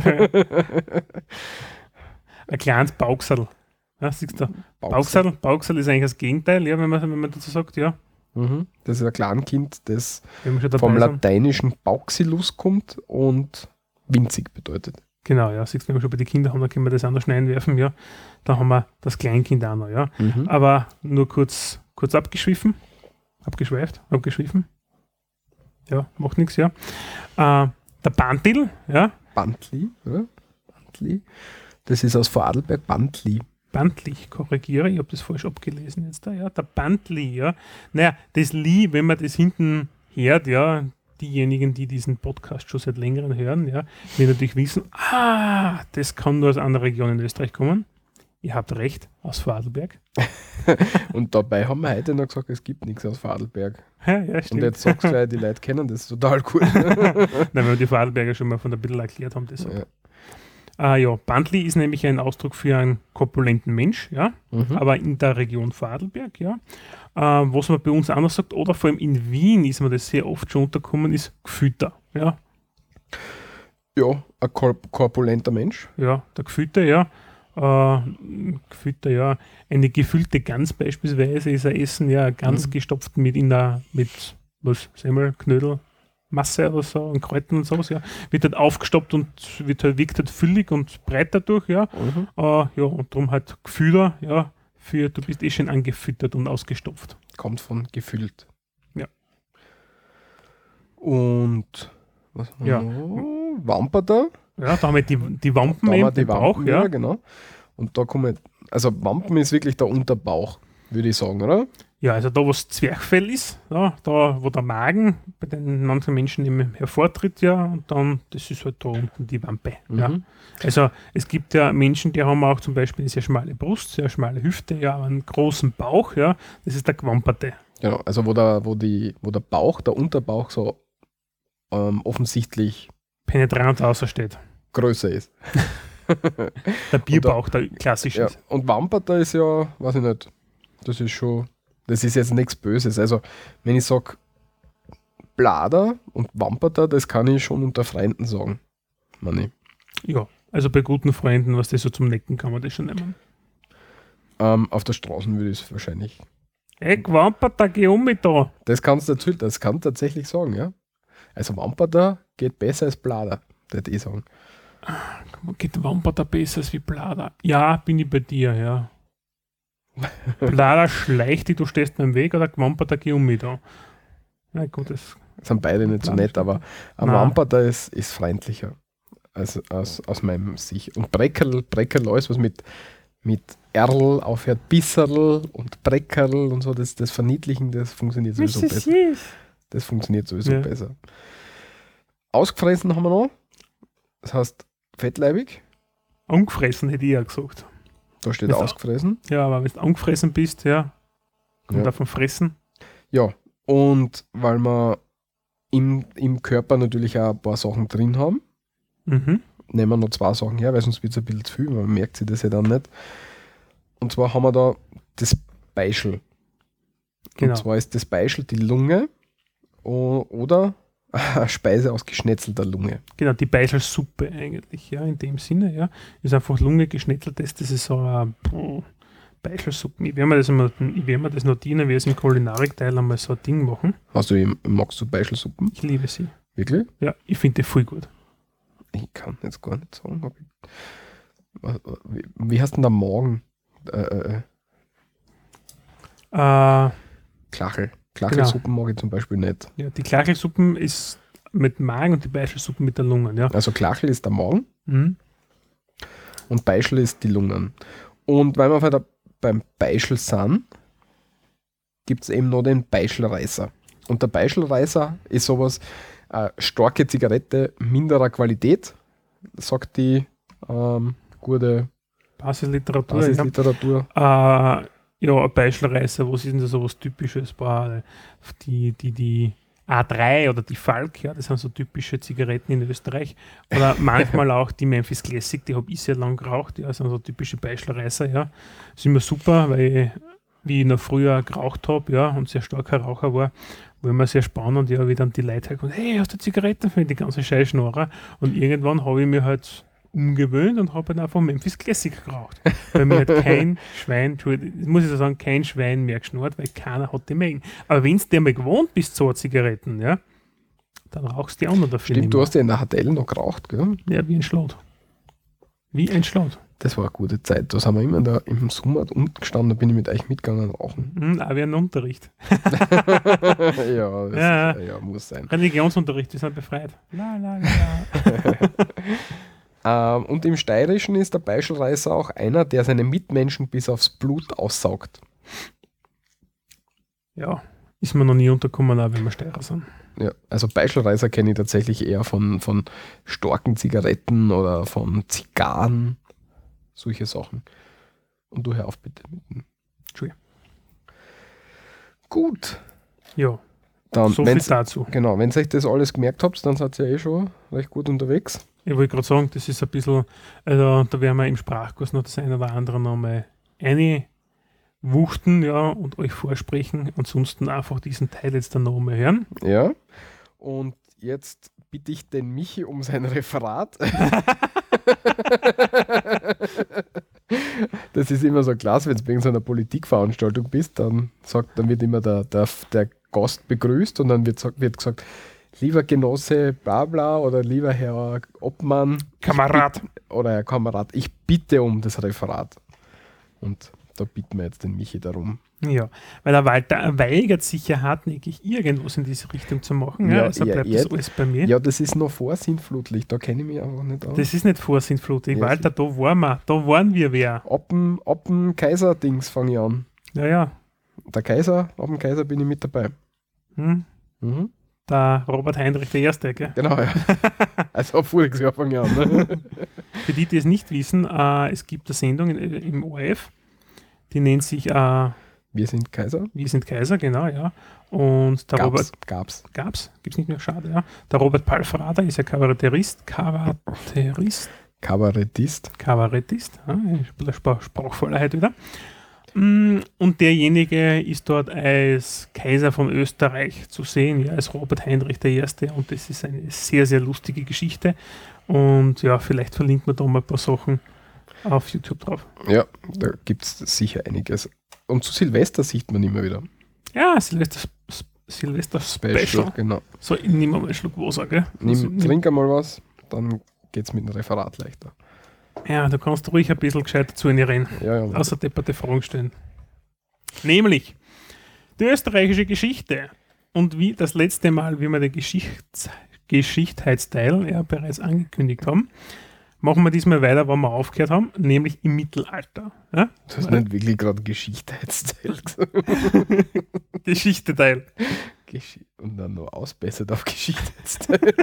Ein kleines Bauchsattel. Ja, siehst du? Bauchsattel ist eigentlich das Gegenteil, ja, wenn man dazu sagt, ja. Das ist ein Kleinkind, das Wenn wir schon dabei vom sind. lateinischen Bauxilus kommt und winzig bedeutet. Genau, ja, siehst du, wenn wir schon bei den Kindern haben, dann können wir das auch noch schnell einwerfen, ja. Da haben wir das Kleinkind auch noch, ja. Aber nur kurz abgeschwiffen. Ja, macht nichts, ja. Der Bantil, ja. Bantli, oder? Bantli. Das ist aus Vorarlberg, Bantli. Bantli, ich korrigiere, ich habe das falsch abgelesen jetzt da, ja. Der Bantli, ja. Naja, das Li, wenn man das hinten hört, ja, diejenigen, die diesen Podcast schon seit längerem hören, ja, die natürlich wissen, das kann nur aus einer Region in Österreich kommen. Ihr habt recht, aus Vorarlberg. Und dabei haben wir heute noch gesagt, es gibt nichts aus Vorarlberg. Ja, stimmt. Und jetzt sagst du gleich, die Leute kennen das total gut. Nein, wenn wir die Vorarlberger schon mal von der Bittel erklärt haben, das Ja. Ja, Bantli ist nämlich ein Ausdruck für einen korpulenten Mensch, ja, aber in der Region Vorarlberg, ja. Was man bei uns anders sagt, oder vor allem in Wien ist mir das sehr oft schon untergekommen, ist Gefütter, ja. Ja, ein korpulenter Mensch. Ja, der Gefütter, ja. Gefütter, ja. Eine gefüllte Gans beispielsweise ist ein Essen, ja, ganz gestopft mit Semmel, Knödel, Masse oder so und Kräutern und sowas, ja. Wird halt aufgestoppt und wirkt halt füllig und breit dadurch, ja. Ja, und darum halt Gefütter, ja, für du bist schon angefüttert und ausgestopft. Kommt von gefüllt. Ja. Und was haben wir Ja. noch? Wamperter. Ja, da haben wir die Wampen Da haben wir eben, die den Bauch, Wampen, ja. genau. Und da kommen, also Wampen ist wirklich der Unterbauch, würde ich sagen, oder? Ja, also da, wo das Zwerchfell ist, ja, da, wo der Magen bei den manchen Menschen eben hervortritt, ja, und dann, das ist halt da unten die Wampe. Ja. Also es gibt ja Menschen, die haben auch zum Beispiel eine sehr schmale Brust, sehr schmale Hüfte, ja, einen großen Bauch, ja, das ist der Gewamperte. Genau, also wo der Bauch, der Unterbauch so offensichtlich Penetrant außer steht. größer ist. Der Bierbauch, der klassische. Ja, und Wamperter ist ja, weiß ich nicht, das ist jetzt nichts Böses. Also, wenn ich sage Blader und Wamperter, das kann ich schon unter Freunden sagen. Manni. Ja, also bei guten Freunden, was das so zum Necken kann man das schon nehmen. Auf der Straße würde ich es wahrscheinlich. Ey, Gewamperter, geh um mit da. Das kannst du tatsächlich sagen, ja. Also Wamperter geht besser als Blader, würde ich sagen. Geht Wamperter besser als wie Blader? Ja, bin ich bei dir, ja. Blader schleicht dich, du stehst mir im Weg, oder Wamperter, geh um mit da. Na gut, das Sind beide nicht so nett, aber ein Nein. Wamperter ist freundlicher aus meinem Sicht. Und Breckerl, alles, was mit Erl aufhört, Bisserl und Breckerl und so, das Verniedlichen, das funktioniert sowieso besser. Das funktioniert sowieso Ja. besser. Ausgefressen haben wir noch. Das heißt fettleibig. Angefressen hätte ich ja gesagt. Da steht Ist auch- ausgefressen. Ja, aber wenn du angefressen bist, ja, kommt Ja. davon fressen. Ja, und weil wir im Körper natürlich auch ein paar Sachen drin haben, Mhm. nehmen wir noch 2 Sachen her, weil sonst wird es ein bisschen zu viel, man merkt sich das ja dann nicht. Und zwar haben wir da das Speichel. Genau. Und zwar ist das Speichel die Lunge oder eine Speise aus geschnetzelter Lunge. Genau, die Beiselsuppe eigentlich, ja, in dem Sinne, ja. Ist einfach Lunge geschnetzeltes, das ist so eine Beiselsuppe. Ich werde mir das notieren, wir es im Kulinarikteil einmal so ein Ding machen. Magst du Speichelsuppen? Ich liebe sie. Wirklich? Ja, ich finde die voll gut. Ich kann jetzt gar nicht sagen. Wie hast du denn der Magen? Klachel. Klachelsuppen mag ich zum Beispiel nicht. Ja, die Klachelsuppen ist mit dem Magen und die Beischelsuppe mit der Lungen. Ja. Also Klachel ist der Magen Mhm. und Beischel ist die Lungen. Und weil wir beim Beischel sind, gibt es eben noch den Beischelreißer. Und der Beischelreißer ist sowas, starke Zigarette minderer Qualität, sagt die gute Basisliteratur. Basisliteratur. Ja, ein Beischelreißer, was ist denn da so was Typisches? Die A3 oder die Falk, ja, das sind so typische Zigaretten in Österreich. Oder manchmal auch die Memphis Classic, die habe ich sehr lang geraucht, ja, das sind so typische Beischelreißer, ja. Das ist immer super, weil wie ich noch früher geraucht habe, ja, und sehr starker Raucher war immer sehr spannend, ja, wie dann die Leute halt kommen, hey, hast du Zigaretten für die ganze Scheißschnorrer? Und irgendwann habe ich mir halt umgewöhnt und habe halt einfach Memphis Classic geraucht. Weil mir hat kein Schwein, muss ich so sagen, kein Schwein mehr geschnurrt, weil keiner hat die Mengen. Aber wenn du dir mal gewohnt bist, so Zigaretten, ja, dann rauchst du die auch noch dafür. Stimmt, du hast ja in der Hotel noch geraucht, gell? Ja, wie ein Schlot. Wie ein Schlot. Das war eine gute Zeit. Da sind wir immer im Sommer unten gestanden, da bin ich mit euch mitgegangen rauchen. Auch wie ein Unterricht. ja, muss sein. Religionsunterricht, wir sind befreit. La, la, la. Und im Steirischen ist der Beischelreißer auch einer, der seine Mitmenschen bis aufs Blut aussaugt. Ja, ist mir noch nie untergekommen, auch wenn wir Steirer sind. Ja, also Beischelreißer kenne ich tatsächlich eher von starken Zigaretten oder von Zigarren. Solche Sachen. Und du hör auf bitte mit dem. Entschuldigung. Gut. Ja, Dann, so viel dazu. Genau, wenn ihr euch das alles gemerkt habt, dann seid ihr ja schon recht gut unterwegs. Ich wollte gerade sagen, das ist ein bisschen, also da werden wir im Sprachkurs noch das eine oder andere nochmal wuchten, ja, und euch vorsprechen. Ansonsten einfach diesen Teil jetzt dann nochmal hören. Ja. Und jetzt bitte ich den Michi um sein Referat. Das ist immer so klasse, wenn du bei so einer Politikveranstaltung bist, dann wird immer der Gast begrüßt und dann wird gesagt, lieber Genosse bla bla oder lieber Herr Obmann. Kamerad. Oder Herr Kamerad, ich bitte um das Referat. Und da bitten wir jetzt den Michi darum. Ja, weil der Walter weigert sich ja hartnäckig, irgendwas in diese Richtung zu machen. Ja, also bleibt das alles bei mir. Ja, das ist noch Vorsinnflutlicht, da kenne ich mich einfach nicht aus. Das ist nicht Vorsinnflutlicht. Ja, Walter, da waren wir wer. Ab dem Kaiser-Dings fange ich an. Ja. Ab dem Kaiser bin ich mit dabei. Mhm. Der Robert Heinrich I., gell? Genau, ja. Also ab voriges Jahr fange ich an. Ne? Für die es nicht wissen, es gibt eine Sendung im ORF, die nennt sich Wir sind Kaiser. Wir sind Kaiser, genau, ja. Und der Gab's. Gibt's nicht mehr, schade, ja. Der Robert Palfrader ist ja Kabarettist, ja, Sprachvollheit wieder. Und derjenige ist dort als Kaiser von Österreich zu sehen, ja, als Robert Heinrich I. Und das ist eine sehr, sehr lustige Geschichte. Und ja, vielleicht verlinkt man da mal ein paar Sachen auf YouTube drauf. Ja, da gibt es sicher einiges. Und zu Silvester sieht man immer wieder. Ja, Silvester Special. Genau. So, ich nehme mal einen Schluck Wasser, gell? Trink einmal was, dann geht's mit dem Referat leichter. Ja, du kannst ruhig ein bisschen gescheit dazu reden. Ja. Außer depperte Fragen stellen. Nämlich die österreichische Geschichte. Und wie das letzte Mal, wie wir den Geschichtheitsteil ja bereits angekündigt haben, machen wir diesmal weiter, wo wir aufgehört haben, nämlich im Mittelalter. Ja? Du hast nicht wirklich gerade Geschichtheitsteil gesagt. Geschichte-Teil. Und dann noch ausbessert auf Geschichtheitsteil.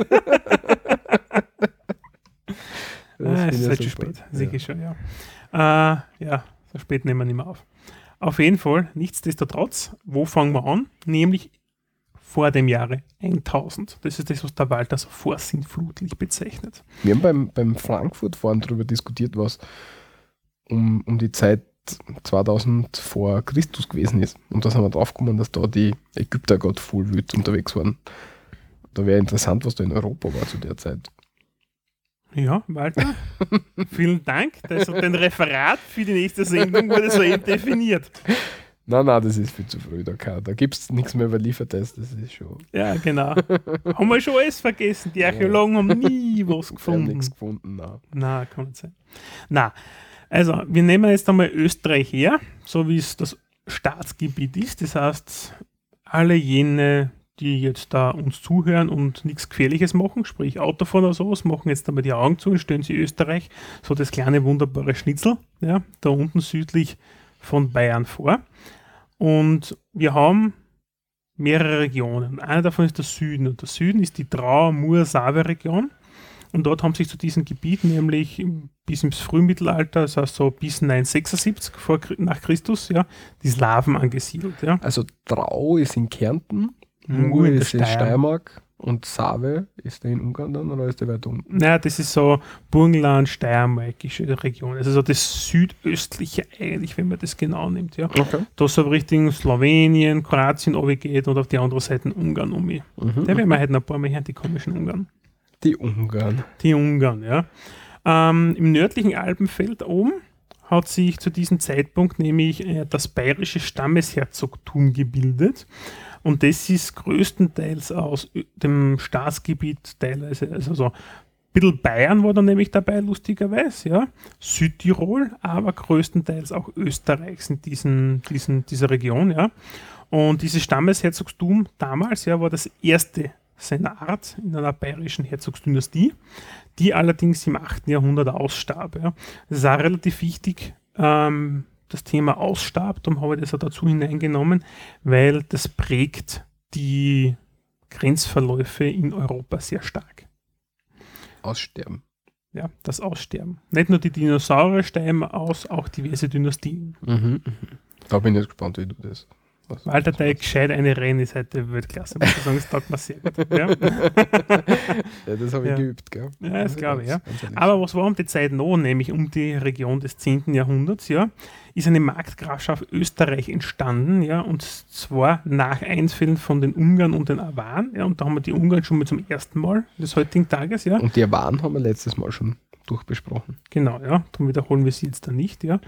Es ist halt schon spät. Sicher schon, ja. So spät nehmen wir nicht mehr auf. Auf jeden Fall, nichtsdestotrotz, wo fangen wir an? Nämlich vor dem Jahre 1000. Das ist das, was der Walter so vorsinnflutlich bezeichnet. Wir haben beim Frankfurt-Fahren darüber diskutiert, was um die Zeit 2000 vor Christus gewesen ist. Und da sind wir drauf gekommen, dass da die Ägypter gerade voll wild unterwegs waren. Da wäre interessant, was da in Europa war zu der Zeit. Ja, Walter, vielen Dank. Also dein Referat für die nächste Sendung wurde soeben definiert. Nein, das ist viel zu früh. Da gibt es nichts mehr überliefert. Das ist schon. Ja, genau. Haben wir schon alles vergessen. Die Archäologen haben nie was gefunden. Wir haben nichts gefunden, nein, kann nicht sein. Na, also, wir nehmen jetzt einmal Österreich her, so wie es das Staatsgebiet ist. Das heißt, alle jene die jetzt da uns zuhören und nichts Gefährliches machen, sprich Autofahren oder sowas, machen jetzt einmal die Augen zu und stellen sie Österreich, so das kleine wunderbare Schnitzel, ja, da unten südlich von Bayern vor. Und wir haben mehrere Regionen. Eine davon ist der Süden. Und der Süden ist die Trau-Mur-Save-Region. Und dort haben sich zu diesem Gebiet nämlich bis ins Frühmittelalter, das heißt so bis 976 nach Christus, ja, die Slawen angesiedelt. Ja. Also Trau ist in Kärnten, Mur Mur in der ist in Steiermark und Save ist der in Ungarn dann oder ist der weiter unten? Naja, das ist so Burgenland, steiermarkische Region. Also so das südöstliche eigentlich, wenn man das genau nimmt. Ja. Okay. Da so Richtung Slowenien, Kroatien runtergeht und auf die andere Seite Ungarn um. Da werden wir heute noch ein paar Mal hören, die komischen Ungarn. Die Ungarn. Die Ungarn, ja. Im nördlichen Alpenfeld oben hat sich zu diesem Zeitpunkt nämlich das bayerische Stammesherzogtum gebildet. Und das ist größtenteils aus dem Staatsgebiet teilweise, also so ein bisschen Bayern war da nämlich dabei, lustigerweise, ja. Südtirol, aber größtenteils auch Österreichs in dieser Region, ja. Und dieses Stammesherzogtum damals, ja, war das erste seiner Art in einer bayerischen Herzogsdynastie, die allerdings im 8. Jahrhundert ausstarb. Ja. Das ist auch relativ wichtig, das Thema ausstarb, darum habe ich das auch dazu hineingenommen, weil das prägt die Grenzverläufe in Europa sehr stark. Aussterben. Ja, das Aussterben. Nicht nur die Dinosaurier sterben aus, auch diverse Dynastien. Da bin ich jetzt gespannt, wie du das... Walter Teig, gescheit eine Rennen ist heute Weltklasse, muss ich sagen, das taugt mir sehr gut. Ja, ja das habe ich geübt, gell? Ja, das glaube ich, ja. Aber was war um die Zeit noch, nämlich um die Region des 10. Jahrhunderts, ja, ist eine Markgrafschaft Österreich entstanden, ja, und zwar nach Einfällen von den Ungarn und den Awaren, ja, und da haben wir die Ungarn schon mal zum ersten Mal des heutigen Tages, ja. Und die Awaren haben wir letztes Mal schon durchbesprochen. Genau, ja, darum wiederholen wir sie jetzt dann nicht, ja.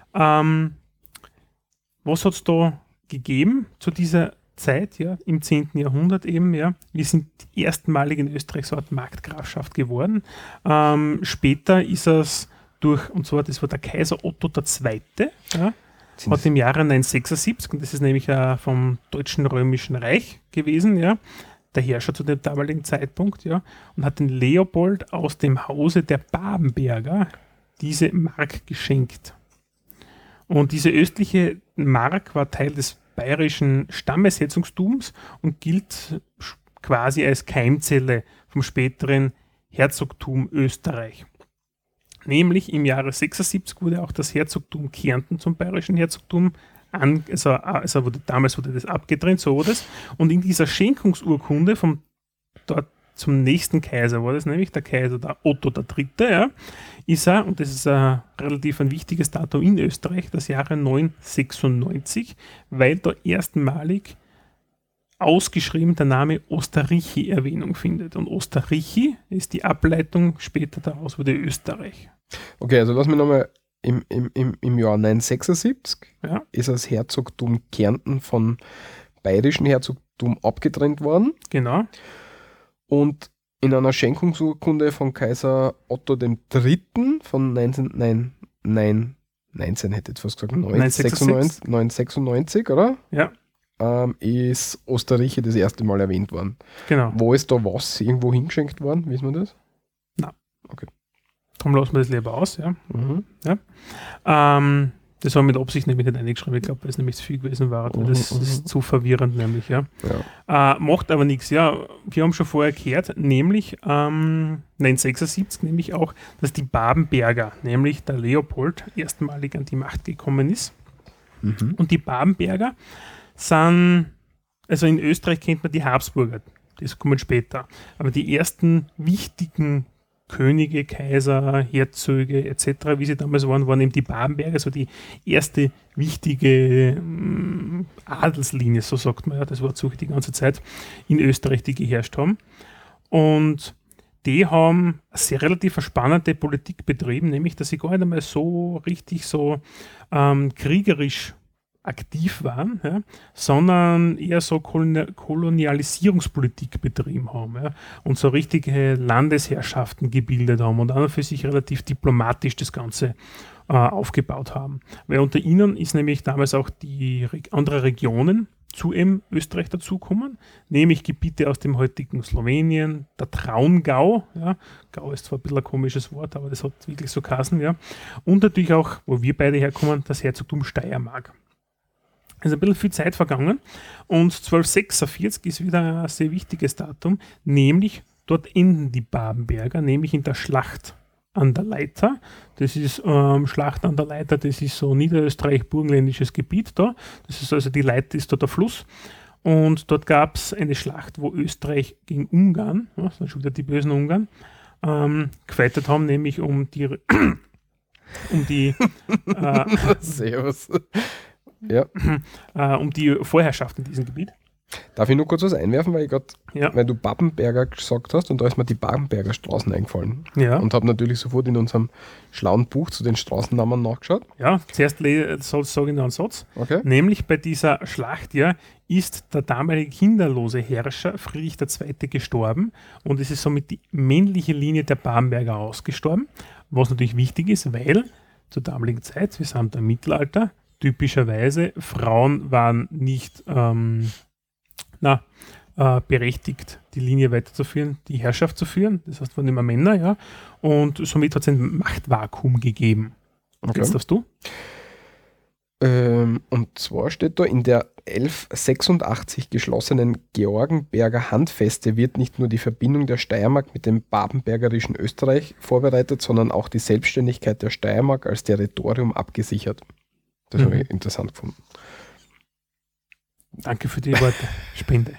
Was hat es da gegeben zu dieser Zeit, ja, im 10. Jahrhundert eben, ja. Wir sind erstmalig in Österreich so eine Markgrafschaft geworden. Später ist es und zwar, das war der Kaiser Otto II., ja, hat im Jahre 976, und das ist nämlich vom Deutschen Römischen Reich gewesen, ja, der Herrscher zu dem damaligen Zeitpunkt, ja, und hat den Leopold aus dem Hause der Babenberger diese Mark geschenkt. Und diese östliche Mark war Teil des bayerischen Stammesherzogtums und gilt quasi als Keimzelle vom späteren Herzogtum Österreich. Nämlich im Jahre 76 wurde auch das Herzogtum Kärnten zum bayerischen Herzogtum damals wurde das abgetrennt, so war das. Und in dieser Schenkungsurkunde vom dort zum nächsten Kaiser war das nämlich der Kaiser, der Otto III., ja, ist er, und das ist relativ ein wichtiges Datum in Österreich, das Jahre 996, weil da erstmalig ausgeschrieben der Name Osterrichi Erwähnung findet. Und Osterrichi ist die Ableitung, später daraus wurde Österreich. Okay, also lass mich nochmal, im Jahr 976 ja, ist das Herzogtum Kärnten vom bayerischen Herzogtum abgetrennt worden. Genau. Und in einer Schenkungsurkunde von Kaiser Otto III. Von 996, oder? Ja. Ist Osterrichi das erste Mal erwähnt worden. Genau. Wo ist da was irgendwo hingeschenkt worden? Wissen wir das? Nein. Okay. Darum lassen wir das lieber aus, ja. Ja. Das war mit Absicht nämlich nicht eingeschrieben, ich glaube, weil es nämlich zu viel gewesen war. Das ist zu verwirrend nämlich, ja. Macht aber nichts, ja. Wir haben schon vorher gehört, nämlich 976, nämlich auch, dass die Babenberger, nämlich der Leopold, erstmalig an die Macht gekommen ist. Und die Babenberger sind, also in Österreich kennt man die Habsburger, das kommen später. Aber die ersten wichtigen Könige, Kaiser, Herzöge etc., wie sie damals waren eben die Babenberger, also die erste wichtige Adelslinie, so sagt man ja, das war die ganze Zeit in Österreich, die geherrscht haben. Und die haben eine sehr relativ spannende Politik betrieben, nämlich, dass sie gar nicht einmal so richtig so kriegerisch aktiv waren, ja, sondern eher so Kolonialisierungspolitik betrieben haben, ja, und so richtige Landesherrschaften gebildet haben und an und für sich relativ diplomatisch das Ganze aufgebaut haben. Weil unter ihnen ist nämlich damals auch die andere Regionen zu eben Österreich dazukommen, nämlich Gebiete aus dem heutigen Slowenien, der Traungau, ja, Gau ist zwar ein bisschen ein komisches Wort, aber das hat wirklich so geheißen, ja, und natürlich auch, wo wir beide herkommen, das Herzogtum Steiermark. Es ist ein bisschen viel Zeit vergangen und 1246 ist wieder ein sehr wichtiges Datum, nämlich dort enden die Babenberger, nämlich in der Schlacht an der Leiter. Das ist Schlacht an der Leiter, das ist so niederösterreich-burgenländisches Gebiet da. Das ist also die Leiter ist da der Fluss. Und dort gab es eine Schlacht, wo Österreich gegen Ungarn, ja, das sind schon wieder die bösen Ungarn, gefeitet haben, nämlich um die Servus. Ja. Um die Vorherrschaft in diesem Gebiet. Darf ich nur kurz was einwerfen, weil Ja. weil du Babenberger gesagt hast und da ist mir die Babenberger Straßen eingefallen. Ja. Und habe natürlich sofort in unserem schlauen Buch zu den Straßennamen nachgeschaut. Ja, zuerst sage ich noch einen Satz. Okay. Nämlich bei dieser Schlacht ja ist der damalige kinderlose Herrscher Friedrich II. Gestorben und es ist somit die männliche Linie der Babenberger ausgestorben, was natürlich wichtig ist, weil zur damaligen Zeit, wir sind im Mittelalter, typischerweise Frauen waren nicht berechtigt, die Linie weiterzuführen, die Herrschaft zu führen. Das heißt, waren immer Männer, ja. Und somit hat es ein Machtvakuum gegeben. Okay. Jetzt darfst du. Und zwar steht da, in der 1186 geschlossenen Georgenberger Handfeste wird nicht nur die Verbindung der Steiermark mit dem babenbergerischen Österreich vorbereitet, sondern auch die Selbstständigkeit der Steiermark als Territorium abgesichert. Das habe ich interessant gefunden. Danke für die Worte. Spende.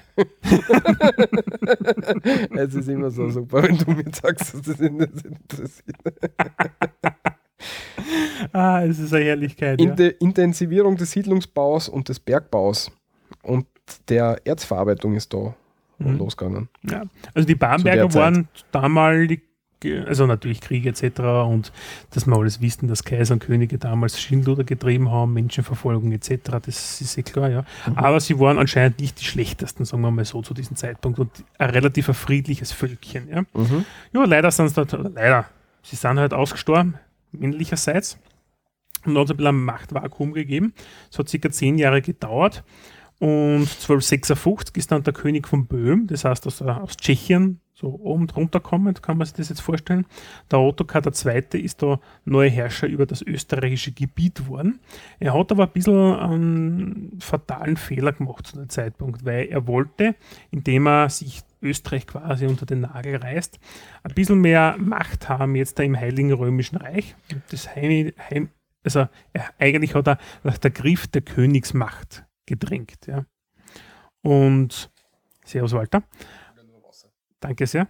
Es ist immer so super, wenn du mir sagst, dass das interessiert. Es ist eine Herrlichkeit. Ja. Intensivierung des Siedlungsbaus und des Bergbaus und der Erzverarbeitung ist da losgegangen. Ja. Also die Babenberger waren damalig, also natürlich Krieg etc. und dass wir alles wissen, dass Kaiser und Könige damals Schindluder getrieben haben, Menschenverfolgung etc., das ist eh klar, ja. Aber sie waren anscheinend nicht die schlechtesten, sagen wir mal so, zu diesem Zeitpunkt und ein relativ friedliches Völkchen, ja. Ja, leider sind sie sie sind halt ausgestorben, männlicherseits, und dann hat es ein bisschen ein Machtvakuum gegeben. Es hat ca. 10 Jahre gedauert und 1256 ist dann der König von Böhmen, das heißt aus Tschechien, so oben drunter kommend, kann man sich das jetzt vorstellen. Der Ottokar II. Ist da neuer Herrscher über das österreichische Gebiet geworden. Er hat aber ein bisschen einen fatalen Fehler gemacht zu dem Zeitpunkt, weil er wollte, indem er sich Österreich quasi unter den Nagel reißt, ein bisschen mehr Macht haben jetzt da im Heiligen Römischen Reich. Und das eigentlich hat er nach der Griff der Königsmacht gedrängt. Ja. Und Servus Walter. Danke sehr.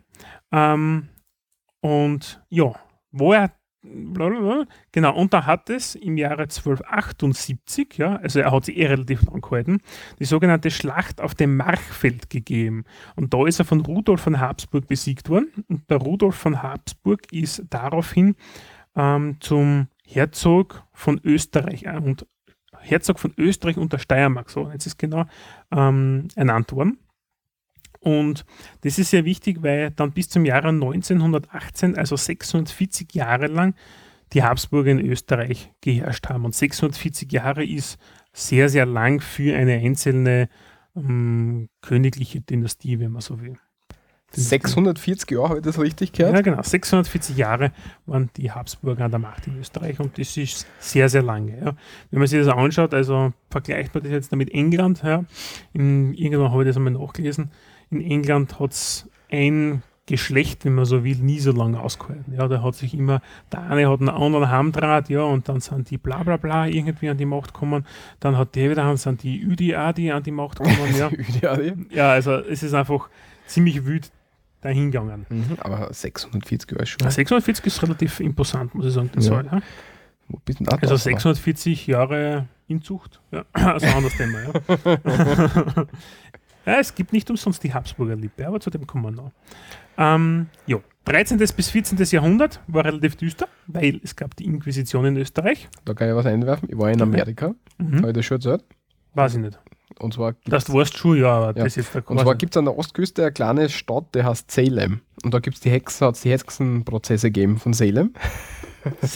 Und ja, wo er, genau, und da hat es im Jahre 1278, ja, also er hat sich relativ lang gehalten, die sogenannte Schlacht auf dem Marchfeld gegeben. Und da ist er von Rudolf von Habsburg besiegt worden. Und der Rudolf von Habsburg ist daraufhin zum Herzog von Österreich und Herzog von Österreich und der Steiermark, so jetzt ist genau ernannt worden. Und das ist sehr wichtig, weil dann bis zum Jahre 1918, also 640 Jahre lang, die Habsburger in Österreich geherrscht haben. Und 640 Jahre ist sehr, sehr lang für eine einzelne königliche Dynastie, wenn man so will. 640 Jahre, habe ich das richtig gehört? Ja, genau. 640 Jahre waren die Habsburger an der Macht in Österreich und das ist sehr, sehr lange. Ja. Wenn man sich das anschaut, also vergleicht man das jetzt mit England, ja. Irgendwann habe ich das einmal nachgelesen. In England hat es ein Geschlecht, wenn man so will, nie so lange ausgehalten. Ja, da hat sich immer, der eine hat einen anderen Hamdraht, ja, und dann sind die bla bla bla irgendwie an die Macht gekommen. Dann hat der wieder, sind die Udi-Adi an die Macht gekommen. Ja. Ja, also es ist einfach ziemlich wild dahingegangen. Aber 640 Jahre schon. 640 ist relativ imposant, muss ich sagen. Das Ja. Jahr, ja. Also 640 Jahre Inzucht. Ja, also ein anderes Thema. Ja. Ja, es gibt nicht umsonst die Habsburger Lippe, aber zu dem kommen wir noch. Ja, 13. bis 14. Jahrhundert war relativ düster, weil es gab die Inquisition in Österreich. Da kann ich was einwerfen. Ich war in Amerika. Habe ich das schon erzählt? Weiß ich nicht. Und zwar Das warst schon, ja, aber Ja. das ist der Und zwar gibt es an der Ostküste eine kleine Stadt, die heißt Salem. Und da gibt es die Hexenprozesse gegeben von Salem.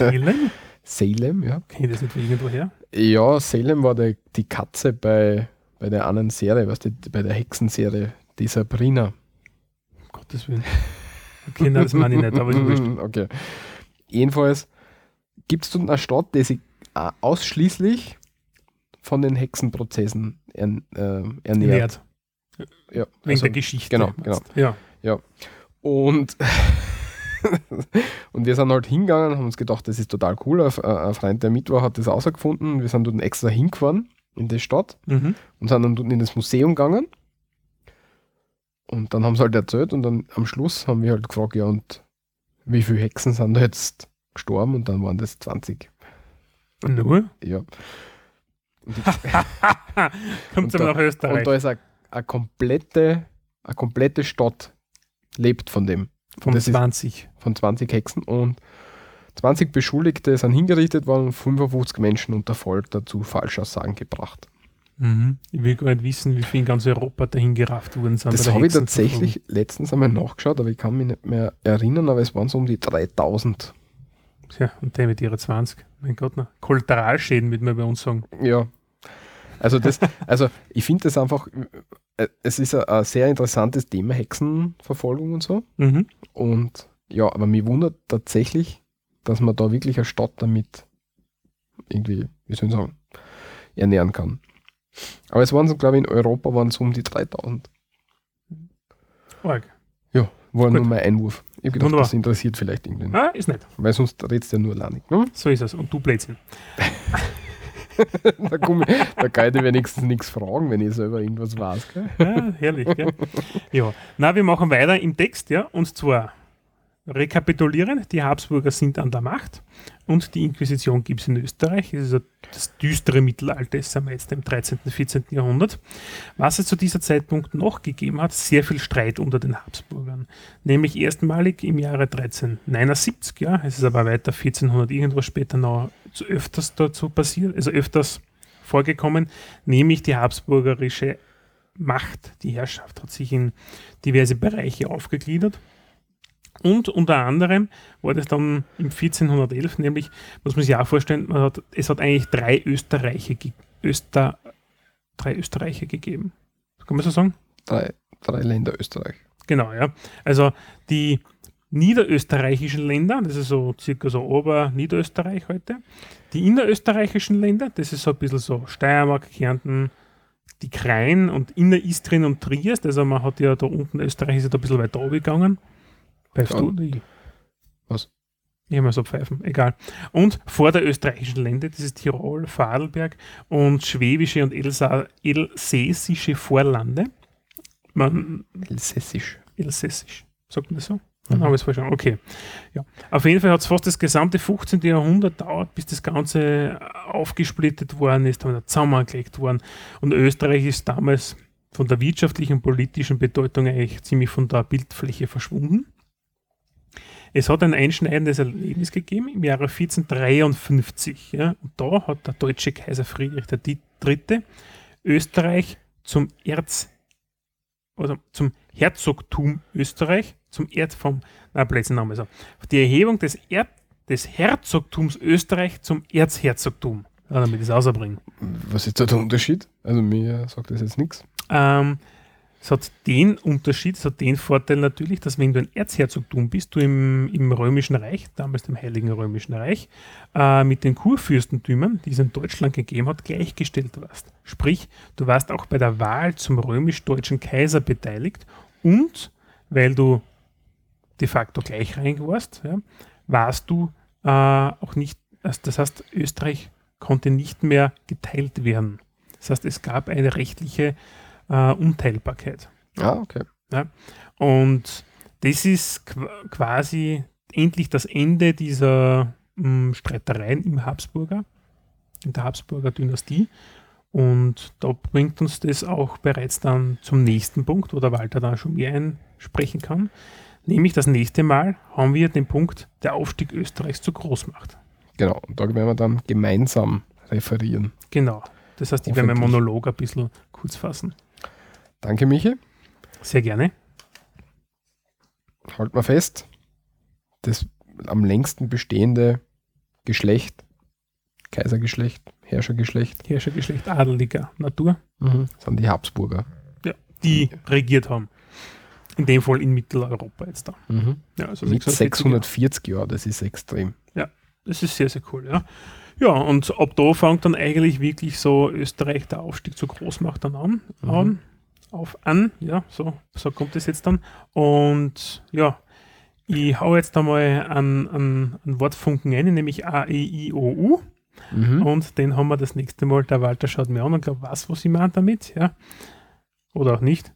Salem? Salem, ja. Kenn ich das nicht von irgendwoher? Ja, Salem war die Katze bei bei der anderen Serie, weißt du, bei der Hexenserie, die Sabrina. Um Gottes Willen. Okay, nein, das meine ich nicht, aber ist wurscht. Okay. Jedenfalls gibt es dort eine Stadt, die sich ausschließlich von den Hexenprozessen ernährt. Nährt. Ja, Wegen also, der Geschichte. Genau. Ja. Und wir sind halt hingegangen, haben uns gedacht, das ist total cool. Ein Freund, der mit war, hat das rausgefunden. Wir sind dort extra hingefahren in die Stadt und sind dann dort in das Museum gegangen. Und dann haben sie halt erzählt und dann am Schluss haben wir halt gefragt, ja, und wie viele Hexen sind da jetzt gestorben? Und dann waren das 20. Nur? Ja. Kommt aber nach Österreich. Und da ist eine komplette Stadt lebt von dem. Von das 20. Von 20 Hexen und 20 Beschuldigte sind hingerichtet worden und 55 Menschen unter Folter zu Falschaussagen gebracht. Ich will gar nicht wissen, wie viele in ganz Europa dahin gerafft worden sind. Das habe ich tatsächlich letztens einmal nachgeschaut, aber ich kann mich nicht mehr erinnern, aber es waren so um die 3000. Ja, und der mit ihrer 20. Mein Gott, na, Kollateralschäden, würde man bei uns sagen. Ja. Also ich finde das einfach, es ist ein sehr interessantes Thema, Hexenverfolgung und so. Und ja, aber mich wundert tatsächlich, dass man da wirklich eine Stadt damit irgendwie, wie soll ich sagen, ernähren kann. Aber es waren so, glaube ich, in Europa waren es um die 3000. Arg. Ja, war Gut. nur mein Einwurf. Ich habe gedacht, Wunderbar. das interessiert vielleicht irgendwen. Ah, ist nicht. Weil sonst redest du ja nur alleine. Ne? So ist es. Und du Blödsinn. Da kann ich dir wenigstens nichts fragen, wenn ich selber irgendwas weiß. Gell? Ja, herrlich, gell? Ja. Na, wir machen weiter im Text, ja. Und zwar rekapitulieren, die Habsburger sind an der Macht und die Inquisition gibt es in Österreich. Das ist das düstere Mittelalter, das sind wir jetzt im 13., 14. Jahrhundert. Was es zu dieser Zeitpunkt noch gegeben hat, sehr viel Streit unter den Habsburgern. Nämlich erstmalig im Jahre 1379, ja, es ist aber weiter 1400 irgendwas später noch öfters dazu passiert, also öfters vorgekommen, nämlich die habsburgerische Macht, die Herrschaft hat sich in diverse Bereiche aufgegliedert. Und unter anderem war das dann im 1411, nämlich, muss man sich auch vorstellen, es hat eigentlich drei Österreicher gegeben. Kann man so sagen? Drei Länder Österreich. Genau, ja. Also die niederösterreichischen Länder, das ist so circa so Ober-Niederösterreich heute. Die innerösterreichischen Länder, das ist so ein bisschen so Steiermark, Kärnten, die Krain und Inneristrien und Triest. Also man hat ja da unten, Österreich ist ja da ein bisschen weiter oben gegangen. Pfeifst du? Was? Ich habe mal so pfeifen, egal. Und vor der österreichischen Länder, das ist Tirol, Vorarlberg und schwäbische und elsässische Vorlande. Elsässisch. Sagt man das so? Dann habe ich es verstanden. Okay. Ja. Auf jeden Fall hat es fast das gesamte 15. Jahrhundert gedauert, bis das Ganze aufgesplittet worden ist, dann zusammengelegt worden. Und Österreich ist damals von der wirtschaftlichen und politischen Bedeutung eigentlich ziemlich von der Bildfläche verschwunden. Es hat ein einschneidendes Erlebnis gegeben im Jahre 1453. Ja, und da hat der deutsche Kaiser Friedrich III. Österreich zum Herzogtum Österreich, die Erhebung des Herzogtums Österreich zum Erzherzogtum. Ja, damit ich es rausbringen. Was ist da der Unterschied? Also mir sagt das jetzt nichts. Es hat den Unterschied, es hat den Vorteil natürlich, dass wenn du ein Erzherzogtum bist, du im Römischen Reich, damals dem Heiligen Römischen Reich, mit den Kurfürstentümern, die es in Deutschland gegeben hat, gleichgestellt warst. Sprich, du warst auch bei der Wahl zum römisch-deutschen Kaiser beteiligt und, weil du de facto gleichrangig warst, ja, warst du auch nicht, das heißt, Österreich konnte nicht mehr geteilt werden. Das heißt, es gab eine rechtliche Unteilbarkeit. Ah, okay. Ja. Und das ist quasi endlich das Ende dieser Streitereien in der Habsburger Dynastie. Und da bringt uns das auch bereits dann zum nächsten Punkt, wo der Walter dann schon mehr einsprechen kann. Nämlich das nächste Mal haben wir den Punkt, der Aufstieg Österreichs zur Großmacht. Genau, und da werden wir dann gemeinsam referieren. Genau. Das heißt, ich werde meinen Monolog ein bisschen kurz fassen. Danke, Michi. Sehr gerne. Halt mal fest, das am längsten bestehende Geschlecht Kaisergeschlecht, Herrschergeschlecht. Herrschergeschlecht adeliger Natur, Das sind die Habsburger. ja, die regiert haben. In dem Fall in Mitteleuropa jetzt da. Ja, also Mit 640 640 Jahren, das ist extrem. Ja, das ist sehr, sehr cool, ja. Ja, und ab da fängt dann eigentlich wirklich so Österreich der Aufstieg zur Großmacht dann an. Ja, so kommt es jetzt dann. Und ja, ich hau jetzt einmal ein Wortfunken ein, nämlich A, E, I, O, U. Und den haben wir das nächste Mal. Der Walter schaut mir an und glaubt, was ich meine damit, ja. Oder auch nicht.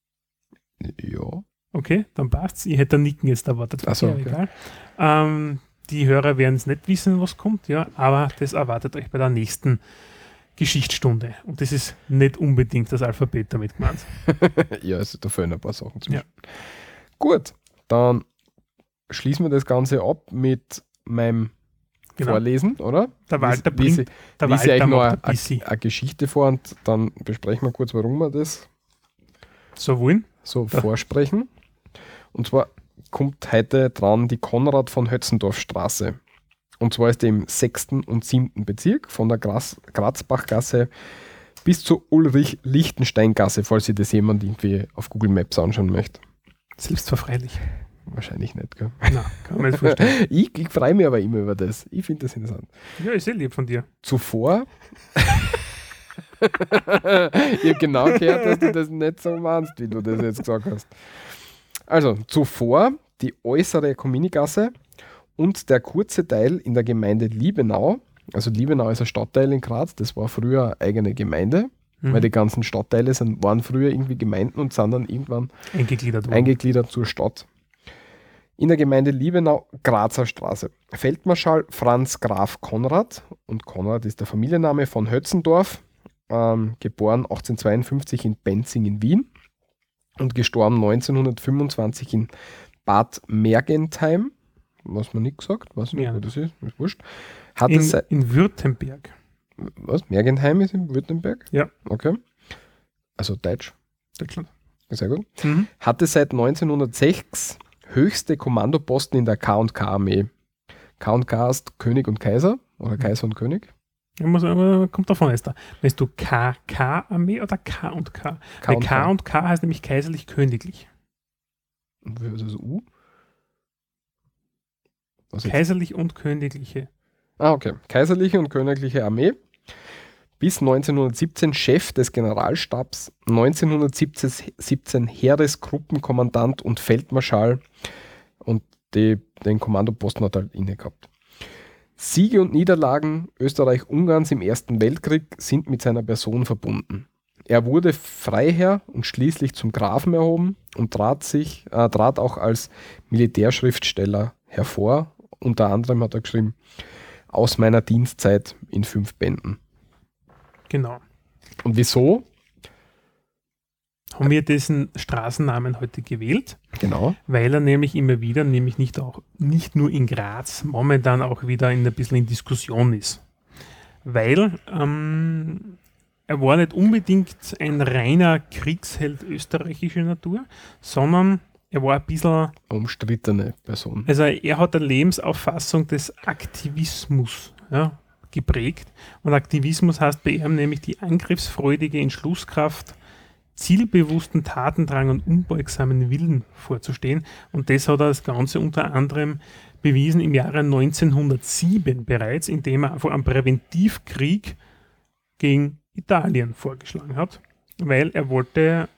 Ja. Okay, dann passt's. Ich hätte ein Nicken jetzt erwartet. Ach so, Ja, okay. egal. Die Hörer werden es nicht wissen, was kommt, ja, aber das erwartet euch bei der nächsten Geschichtsstunde. Und das ist nicht unbedingt das Alphabet damit gemeint. Ja, also da fehlen ein paar Sachen zwischen. Ja. Gut, dann schließen wir das Ganze ab mit meinem Genau. Vorlesen, oder? Der Walter Lese bringt, ich der eigentlich Walter noch macht ein bisschen eine Geschichte vor und dann besprechen wir kurz, warum wir das so wollen. so vorsprechen. Und zwar kommt heute dran die Konrad von Hötzendorf Straße. Und zwar ist die im 6. und 7. Bezirk von der Grazbachgasse bis zur Ulrich-Lichtenstein-Gasse, falls sich das jemand irgendwie auf Google Maps anschauen möchte. Selbstverfreilich. Wahrscheinlich nicht, gell? Nein, kann man nicht vorstellen. Ich freue mich aber immer über das. Ich finde das interessant. Ja, ist sehr lieb von dir. Zuvor ich habe genau gehört, dass du das nicht so meinst, wie du das jetzt gesagt hast. Also, zuvor die äußere Kominigasse und der kurze Teil in der Gemeinde Liebenau. Also Liebenau ist ein Stadtteil in Graz, das war früher eine eigene Gemeinde, weil die ganzen Stadtteile waren früher irgendwie Gemeinden und sind dann irgendwann eingegliedert zur Stadt. In der Gemeinde Liebenau, Grazer Straße. Feldmarschall Franz Graf Konrad, und Konrad ist der Familienname, von Hötzendorf, geboren 1852 in Benzing in Wien und gestorben 1925 in Bad Mergentheim, was man nicht gesagt, weiß nicht, wo das ist wurscht. In Württemberg. Was? Mergentheim ist in Württemberg? Ja. Okay. Also Deutschland. Sehr gut. Mhm. Hatte seit 1906 höchste Kommandoposten in der K&K-Armee. K&K ist König und Kaiser oder Kaiser und König. Kommt davon jetzt da. Meinst du KK-Armee oder K&K? Weil K&K heißt nämlich kaiserlich-königlich. Und was ist das U? Was jetzt? Kaiserlich und königliche. Ah, okay. Kaiserliche und königliche Armee. Bis 1917 Chef des Generalstabs, 1917 Heeresgruppenkommandant und Feldmarschall, und den Kommandoposten hat er halt inne gehabt. Siege und Niederlagen Österreich-Ungarns im Ersten Weltkrieg sind mit seiner Person verbunden. Er wurde Freiherr und schließlich zum Grafen erhoben und trat auch als Militärschriftsteller hervor. Unter anderem hat er geschrieben, aus meiner Dienstzeit in 5 Bänden. Genau. Und wieso? Haben wir diesen Straßennamen heute gewählt? Genau. Weil er nämlich immer wieder, nämlich nicht nur in Graz, momentan auch wieder ein bisschen in Diskussion ist. Weil er war nicht unbedingt ein reiner Kriegsheld österreichischer Natur, sondern er war ein bisschen Umstrittene Person. Also er hat eine Lebensauffassung des Aktivismus geprägt. Und Aktivismus heißt bei ihm nämlich die angriffsfreudige Entschlusskraft, zielbewussten Tatendrang und unbeugsamen Willen vorzustehen. Und das hat er das Ganze unter anderem bewiesen im Jahre 1907 bereits, indem er einfach einen Präventivkrieg gegen Italien vorgeschlagen hat, weil er wollte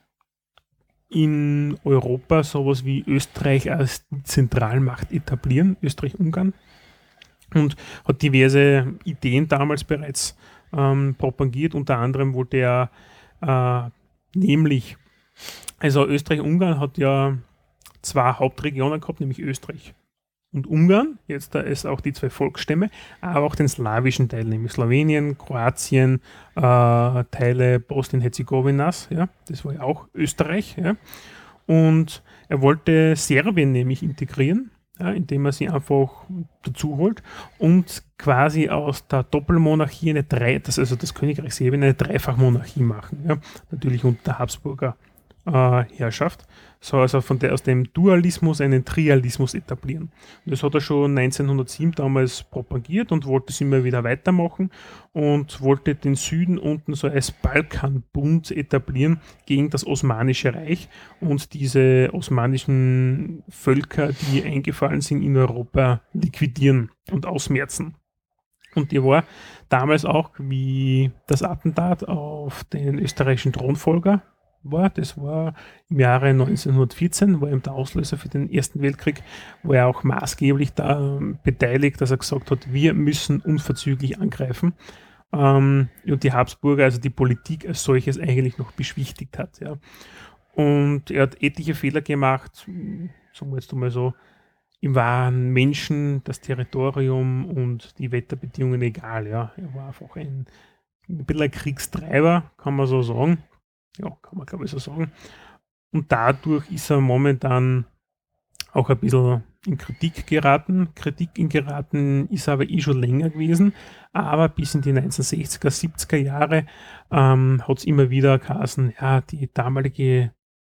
in Europa sowas wie Österreich als Zentralmacht etablieren, Österreich-Ungarn, und hat diverse Ideen damals bereits propagiert. Unter anderem wollte er nämlich, also Österreich-Ungarn hat ja 2 Hauptregionen gehabt, nämlich Österreich und Ungarn, jetzt da ist auch die 2 Volksstämme, aber auch den slawischen Teil, nämlich Slowenien, Kroatien, Teile Bosnien-Herzegowinas, ja, das war ja auch Österreich, ja. Und er wollte Serbien nämlich integrieren, ja, indem er sie einfach dazu holt und quasi aus der Doppelmonarchie also das Königreich Serbien eine Dreifachmonarchie machen, ja. Natürlich unter der Habsburger Herrschaft, soll also aus dem Dualismus einen Trialismus etablieren. Und das hat er schon 1907 damals propagiert und wollte es immer wieder weitermachen und wollte den Süden unten so als Balkanbund etablieren gegen das Osmanische Reich und diese osmanischen Völker, die eingefallen sind in Europa, liquidieren und ausmerzen. Und die war damals auch wie das Attentat auf den österreichischen Thronfolger war. Das war im Jahre 1914, war eben der Auslöser für den Ersten Weltkrieg, war er auch maßgeblich da beteiligt, dass er gesagt hat, wir müssen unverzüglich angreifen. Und die Habsburger, also die Politik als solches eigentlich noch beschwichtigt hat. Ja. Und er hat etliche Fehler gemacht, sagen wir jetzt einmal so, ihm waren Menschen, das Territorium und die Wetterbedingungen egal. Ja. Er war einfach ein bisschen ein Kriegstreiber, kann man so sagen. Ja, kann man glaube ich so sagen. Und dadurch ist er momentan auch ein bisschen in Kritik geraten. Ist er aber schon länger gewesen. Aber bis in die 1960er, 70er Jahre hat es immer wieder geheißen, ja, die damalige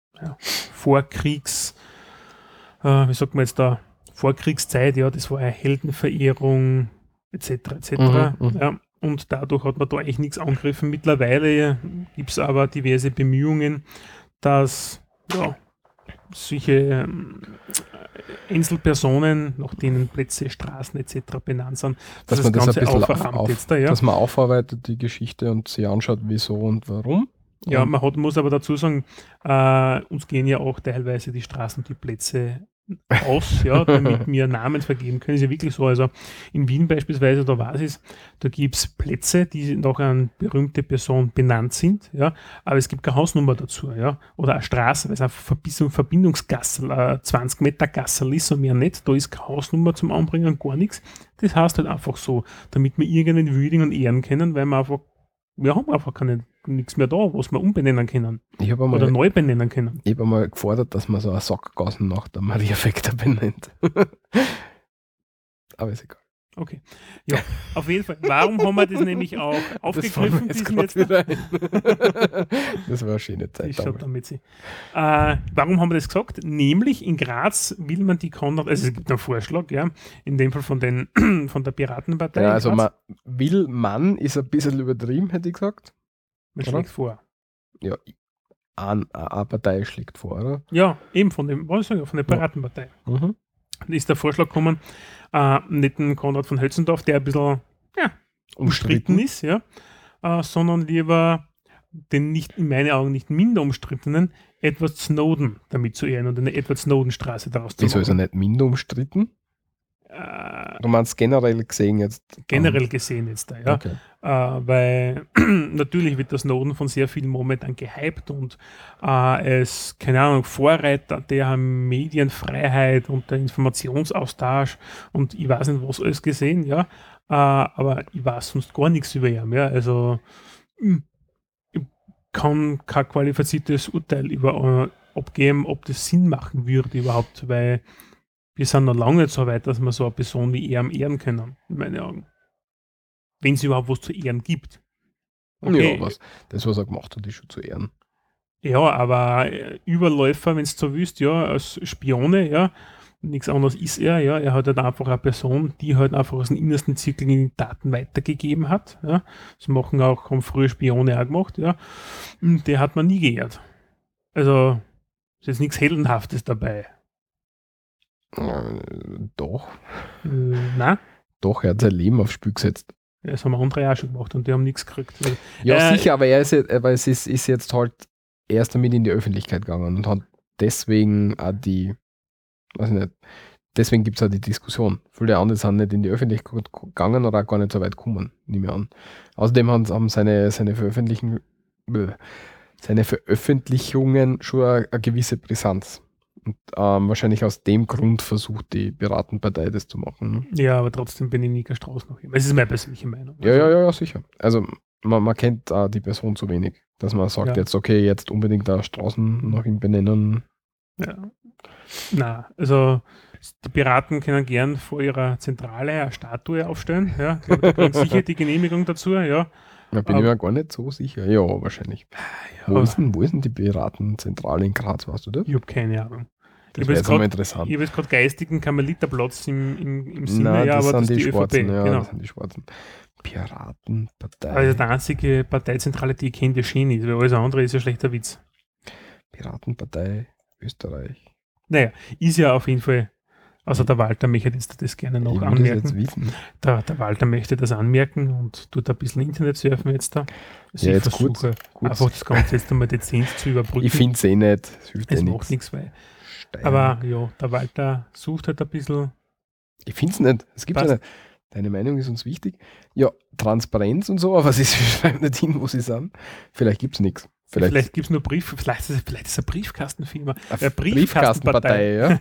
Vorkriegszeit, ja, das war eine Heldenverehrung, etc. Ja. Und dadurch hat man da eigentlich nichts angegriffen. Mittlerweile gibt es aber diverse Bemühungen, dass solche Einzelpersonen, nach denen Plätze, Straßen etc. benannt sind, dass man das ein bisschen dass man aufarbeitet, die Geschichte und sich anschaut, wieso und warum. Ja, muss aber dazu sagen, uns gehen ja auch teilweise die Straßen und die Plätze aus, ja, damit wir Namen vergeben können. Ist ja wirklich so. Also in Wien beispielsweise, da weiß ich, da gibt es Plätze, die nach einer berühmten Person benannt sind, ja, aber es gibt keine Hausnummer dazu, ja, oder eine Straße, weil es eine Verbindungsgasse, 20 Meter Gasse ist und mehr nicht, da ist keine Hausnummer zum Anbringen, gar nichts. Das heißt halt einfach so, damit wir irgendeinen würdigen und ehren können, weil wir haben einfach nichts mehr da, was wir umbenennen können. Oder neu benennen können. Ich habe einmal gefordert, dass man so eine Sackgassen nach der Maria Vector benennt. Aber ist egal. Okay. Ja, auf jeden Fall. Warum haben wir das nämlich auch aufgegriffen? Das war eine schöne Zeit. Warum haben wir das gesagt? Nämlich in Graz will man die Konrad, also es gibt einen Vorschlag, ja, in dem Fall von der Piratenpartei. Ja, also man ist ein bisschen übertrieben, hätte ich gesagt. Man schlägt vor. Ja, eine Partei schlägt vor, oder? Ja, eben von der Piratenpartei. Ja. Da ist der Vorschlag gekommen, nicht den Konrad von Hötzendorf, der ein bisschen umstritten ist, ja, sondern lieber den in meinen Augen nicht minder umstrittenen Edward Snowden damit zu ehren und eine Edward Snowden-Straße daraus zu machen. Wieso ist er nicht minder umstritten? Du meinst generell gesehen jetzt? Generell gesehen jetzt da, ja. Okay. Weil natürlich wird der Snowden von sehr vielen momentan gehypt und als, keine Ahnung, Vorreiter der Medienfreiheit und der Informationsaustausch und ich weiß nicht, was alles gesehen, ja. Aber ich weiß sonst gar nichts über ihn, ja. Also ich kann kein qualifiziertes Urteil abgeben, ob das Sinn machen würde überhaupt, weil wir sind noch lange nicht so weit, dass wir so eine Person wie er ehren können, in meinen Augen. Wenn es überhaupt was zu ehren gibt. Okay. Ja, was er gemacht hat, ist schon zu ehren. Ja, aber Überläufer, wenn es so willst, ja, als Spione, ja, nichts anderes ist er, ja. Er hat halt einfach eine Person, die halt einfach aus dem innersten Zirkel die Daten weitergegeben hat, ja. Das haben früher Spione auch gemacht, ja. Und der hat man nie geehrt. Also, ist jetzt nichts Heldenhaftes dabei. Doch. Nein. Doch, er hat sein Leben aufs Spiel gesetzt. Ja, das haben andere auch schon gemacht und die haben nichts gekriegt. Ja, sicher, aber es ist jetzt halt erst damit in die Öffentlichkeit gegangen und hat deswegen auch deswegen gibt es auch die Diskussion. Viele andere sind nicht in die Öffentlichkeit gegangen oder auch gar nicht so weit gekommen, nehme ich an. Außerdem haben seine Veröffentlichungen schon eine gewisse Brisanz. Und wahrscheinlich aus dem Grund versucht die Piratenpartei das zu machen. Ne? Ja, aber trotzdem bin ich Nika Strauß noch immer. Es ist meine persönliche Meinung. Ja, sicher. Also man kennt die Person zu wenig, dass man sagt jetzt unbedingt da Straßen nach ihm benennen. Ja. Na, also die Piraten können gern vor ihrer Zentrale eine Statue aufstellen. Ja. Da kriegen sicher die Genehmigung dazu, ja. Da bin ich mir gar nicht so sicher. Ja, wahrscheinlich. Wo aber ist denn die Piratenzentrale in Graz, weißt du das? ich habe keine Ahnung. Das Ich wäre habe jetzt einmal jetzt interessant. gerade geistigen Karmeliterplatz im Sinne, Nein, ja, das aber das sind ist die die Schwarzen. ÖVP. Ja, Genau. das sind die Schwarzen. Piratenpartei. Also die einzige Parteizentrale, die ich kenne, die schön ist, weil alles andere ist ja schlechter Witz. Piratenpartei Österreich. Naja, ist ja auf jeden Fall, also der Walter möchte jetzt das gerne noch Ich will das jetzt anmerken. wissen. Der Walter möchte das anmerken und tut ein bisschen Internet surfen jetzt da. Also Ja, ich jetzt kurz. versuche einfach das Ganze jetzt einmal dezent zu überbrücken. Ich finde es eh nicht. Es hilft es eh macht nichts. nichts, weil. Stein. Aber ja, der Walter sucht halt ein bisschen. Ich finde es nicht. Es gibt ja Passt. nicht. Deine Meinung ist uns wichtig. Ja, Transparenz und so, aber sie schreiben nicht hin, wo sie sind. Vielleicht gibt es nichts. Vielleicht gibt es nur Brief, vielleicht ist es eine Briefkastenfirma. Eine Briefkastenpartei. ja.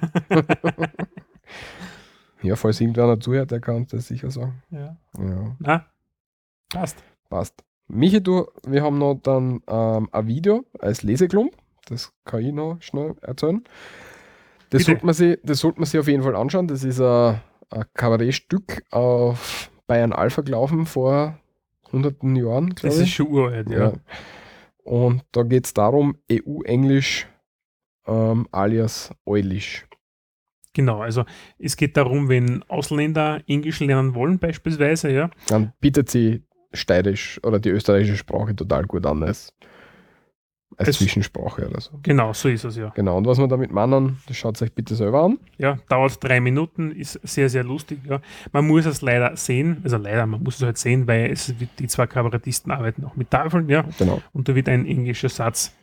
Ja, falls irgendwer noch zuhört, der kann uns das sicher sagen. Ja. Ja, Na, passt. passt. Michi, wir haben noch dann ein Video als Leseklump. Das kann ich noch schnell erzählen. Das Bitte. sollte man sich auf jeden Fall anschauen. Das ist ein Kabarettstück auf Bayern Alpha gelaufen vor hunderten Jahren, Das glaube ist ich. schon uralt, ja. Ja. Und da geht es darum, EU-Englisch alias Eulisch. Genau, also es geht darum, wenn Ausländer Englisch lernen wollen, beispielsweise, ja. Dann bietet sie Steirisch oder die österreichische Sprache total gut an als Es- Zwischensprache oder so. Genau, so ist es ja. Genau, und was wir damit meinen, das schaut euch bitte selber an. Ja, dauert 3 Minuten, ist sehr, sehr lustig. Ja. Man muss es leider sehen, also leider, man muss es halt sehen, weil die zwei Kabarettisten arbeiten auch mit Tafeln, ja, Genau. und da wird ein englischer Satz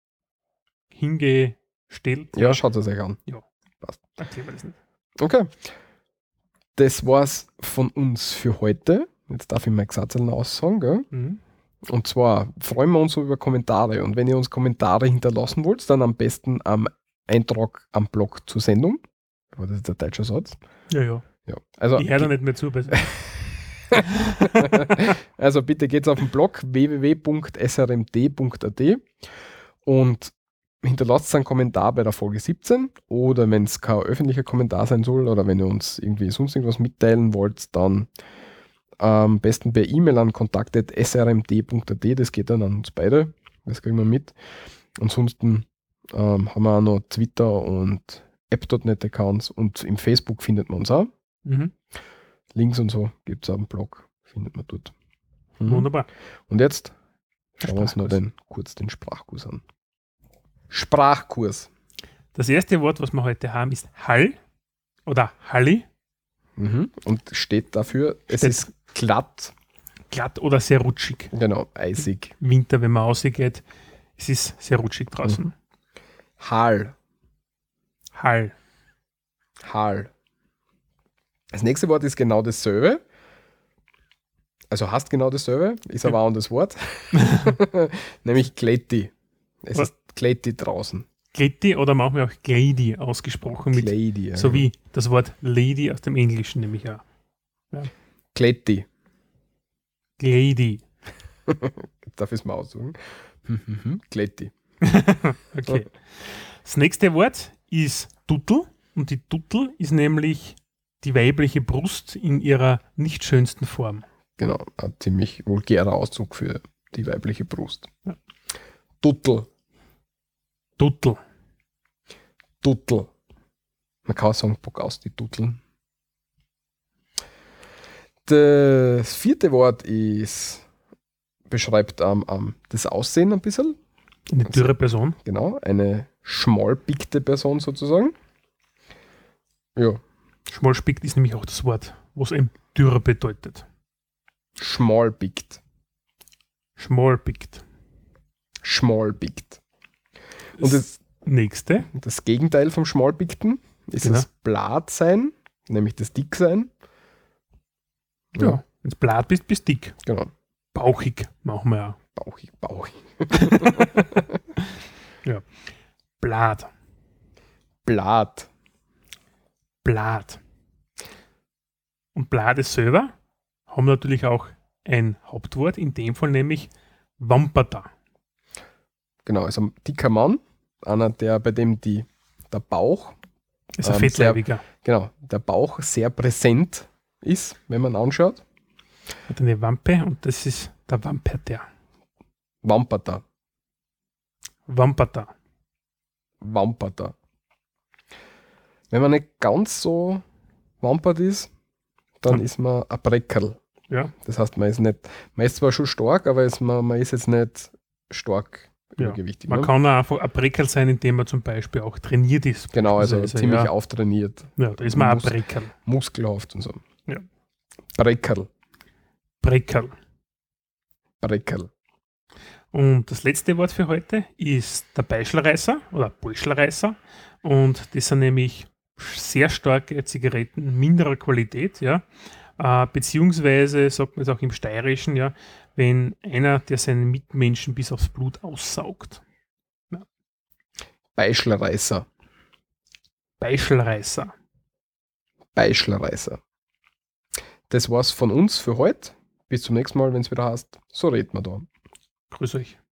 hingestellt. Ja, schaut es euch an. Erklären wir das nicht. Okay. Das war's von uns für heute. Jetzt darf ich mein Gesatzeln aussagen, gell? Mhm. Und zwar freuen wir uns über Kommentare. Und wenn ihr uns Kommentare hinterlassen wollt, dann am besten am Eintrag am Blog zur Sendung. Aber das ist der deutsche Satz. Ja, ja. Ja. Also, Ich höre da nicht mehr zu. also bitte geht's auf den Blog www.srmd.at und hinterlasst einen Kommentar bei der Folge 17 oder wenn es kein öffentlicher Kommentar sein soll oder wenn ihr uns irgendwie sonst irgendwas mitteilen wollt, dann am besten per E-Mail an kontakt@srmd.at, das geht dann an uns beide, das kriegen wir mit. Ansonsten haben wir auch noch Twitter und app.net-Accounts und im Facebook findet man uns auch. Mhm. Links und so gibt es auch einen Blog, findet man dort. Wunderbar. Und jetzt schauen wir uns noch kurz den Sprachkurs an. Sprachkurs. Das erste Wort, was wir heute haben, ist Hall oder Halli. Und steht dafür, es Steht- ist glatt, Glatt oder sehr rutschig. genau, eisig. Winter, wenn man rausgeht, es ist sehr rutschig draußen. Hal. Hall. Hal. Das nächste Wort ist genau dasselbe. Also heißt genau dasselbe, ist aber auch ein anderes Wort. Nämlich Kletti. Es Was? ist Kletti draußen. Kletti oder manchmal auch Glady ausgesprochen, mit, Kletti. Ja. so wie das Wort Lady aus dem Englischen, nämlich auch. Kletti. Glady. Darf ich es mal aussuchen? Kletti. Okay. Das nächste Wort ist Tuttel und die Tuttel ist nämlich die weibliche Brust in ihrer nicht schönsten Form. Genau, ein ziemlich vulgärer Ausdruck für die weibliche Brust. Ja. Tuttel. Tuttel. Tuttel. Man kann auch sagen, Bock aus die Tutteln. Das vierte Wort beschreibt das Aussehen ein bisschen. Eine dürre Person. Genau, eine schmalpickte Person sozusagen. Ja, Schmalspickt ist nämlich auch das Wort, was eben dürre bedeutet. schmalpickt. Schmalpickt. Schmalpickt. Und das Nächste. Gegenteil vom Schmalpickten ist Genau. das Blattsein, nämlich das Dicksein. Ja. Wenn du blatt bist, bist du dick. Genau. Bauchig machen wir auch. Bauchig. Blatt. Blatt. Blatt. Und Blatt ist selber haben natürlich auch ein Hauptwort, in dem Fall nämlich Wamperta. Genau, also ein dicker Mann, einer, bei dem der Bauch, Ist ein Fettleibiger. der Bauch sehr präsent ist, wenn man anschaut. Hat eine Wampe und das ist Der Wamperter. Wamperter. Wamperter. Wamperter. Wenn man nicht ganz so wampert ist, dann ist man ein Breckerl. Ja. Das heißt, man ist zwar schon stark, aber man ist jetzt nicht stark übergewichtig. Man kann auch einfach ein Breckerl sein, indem man zum Beispiel auch trainiert ist. Genau, also ziemlich ja. auftrainiert. Ja, da ist man ein Breckerl. Muskelhaft und so. Ja. Breckerl. Breckerl. Breckerl. Und das letzte Wort für heute ist der Beischlreißer oder Bolschlerreißer. Und das sind nämlich sehr starke Zigaretten minderer Qualität, ja. Beziehungsweise, sagt man es auch im Steirischen, ja, wenn einer, der seinen Mitmenschen bis aufs Blut aussaugt. Ja. Beischlreißer. Beischlreißer. Beischlreißer. Das war's von uns für heute. Bis zum nächsten Mal, wenn es wieder heißt, so reden wir da. Grüß euch.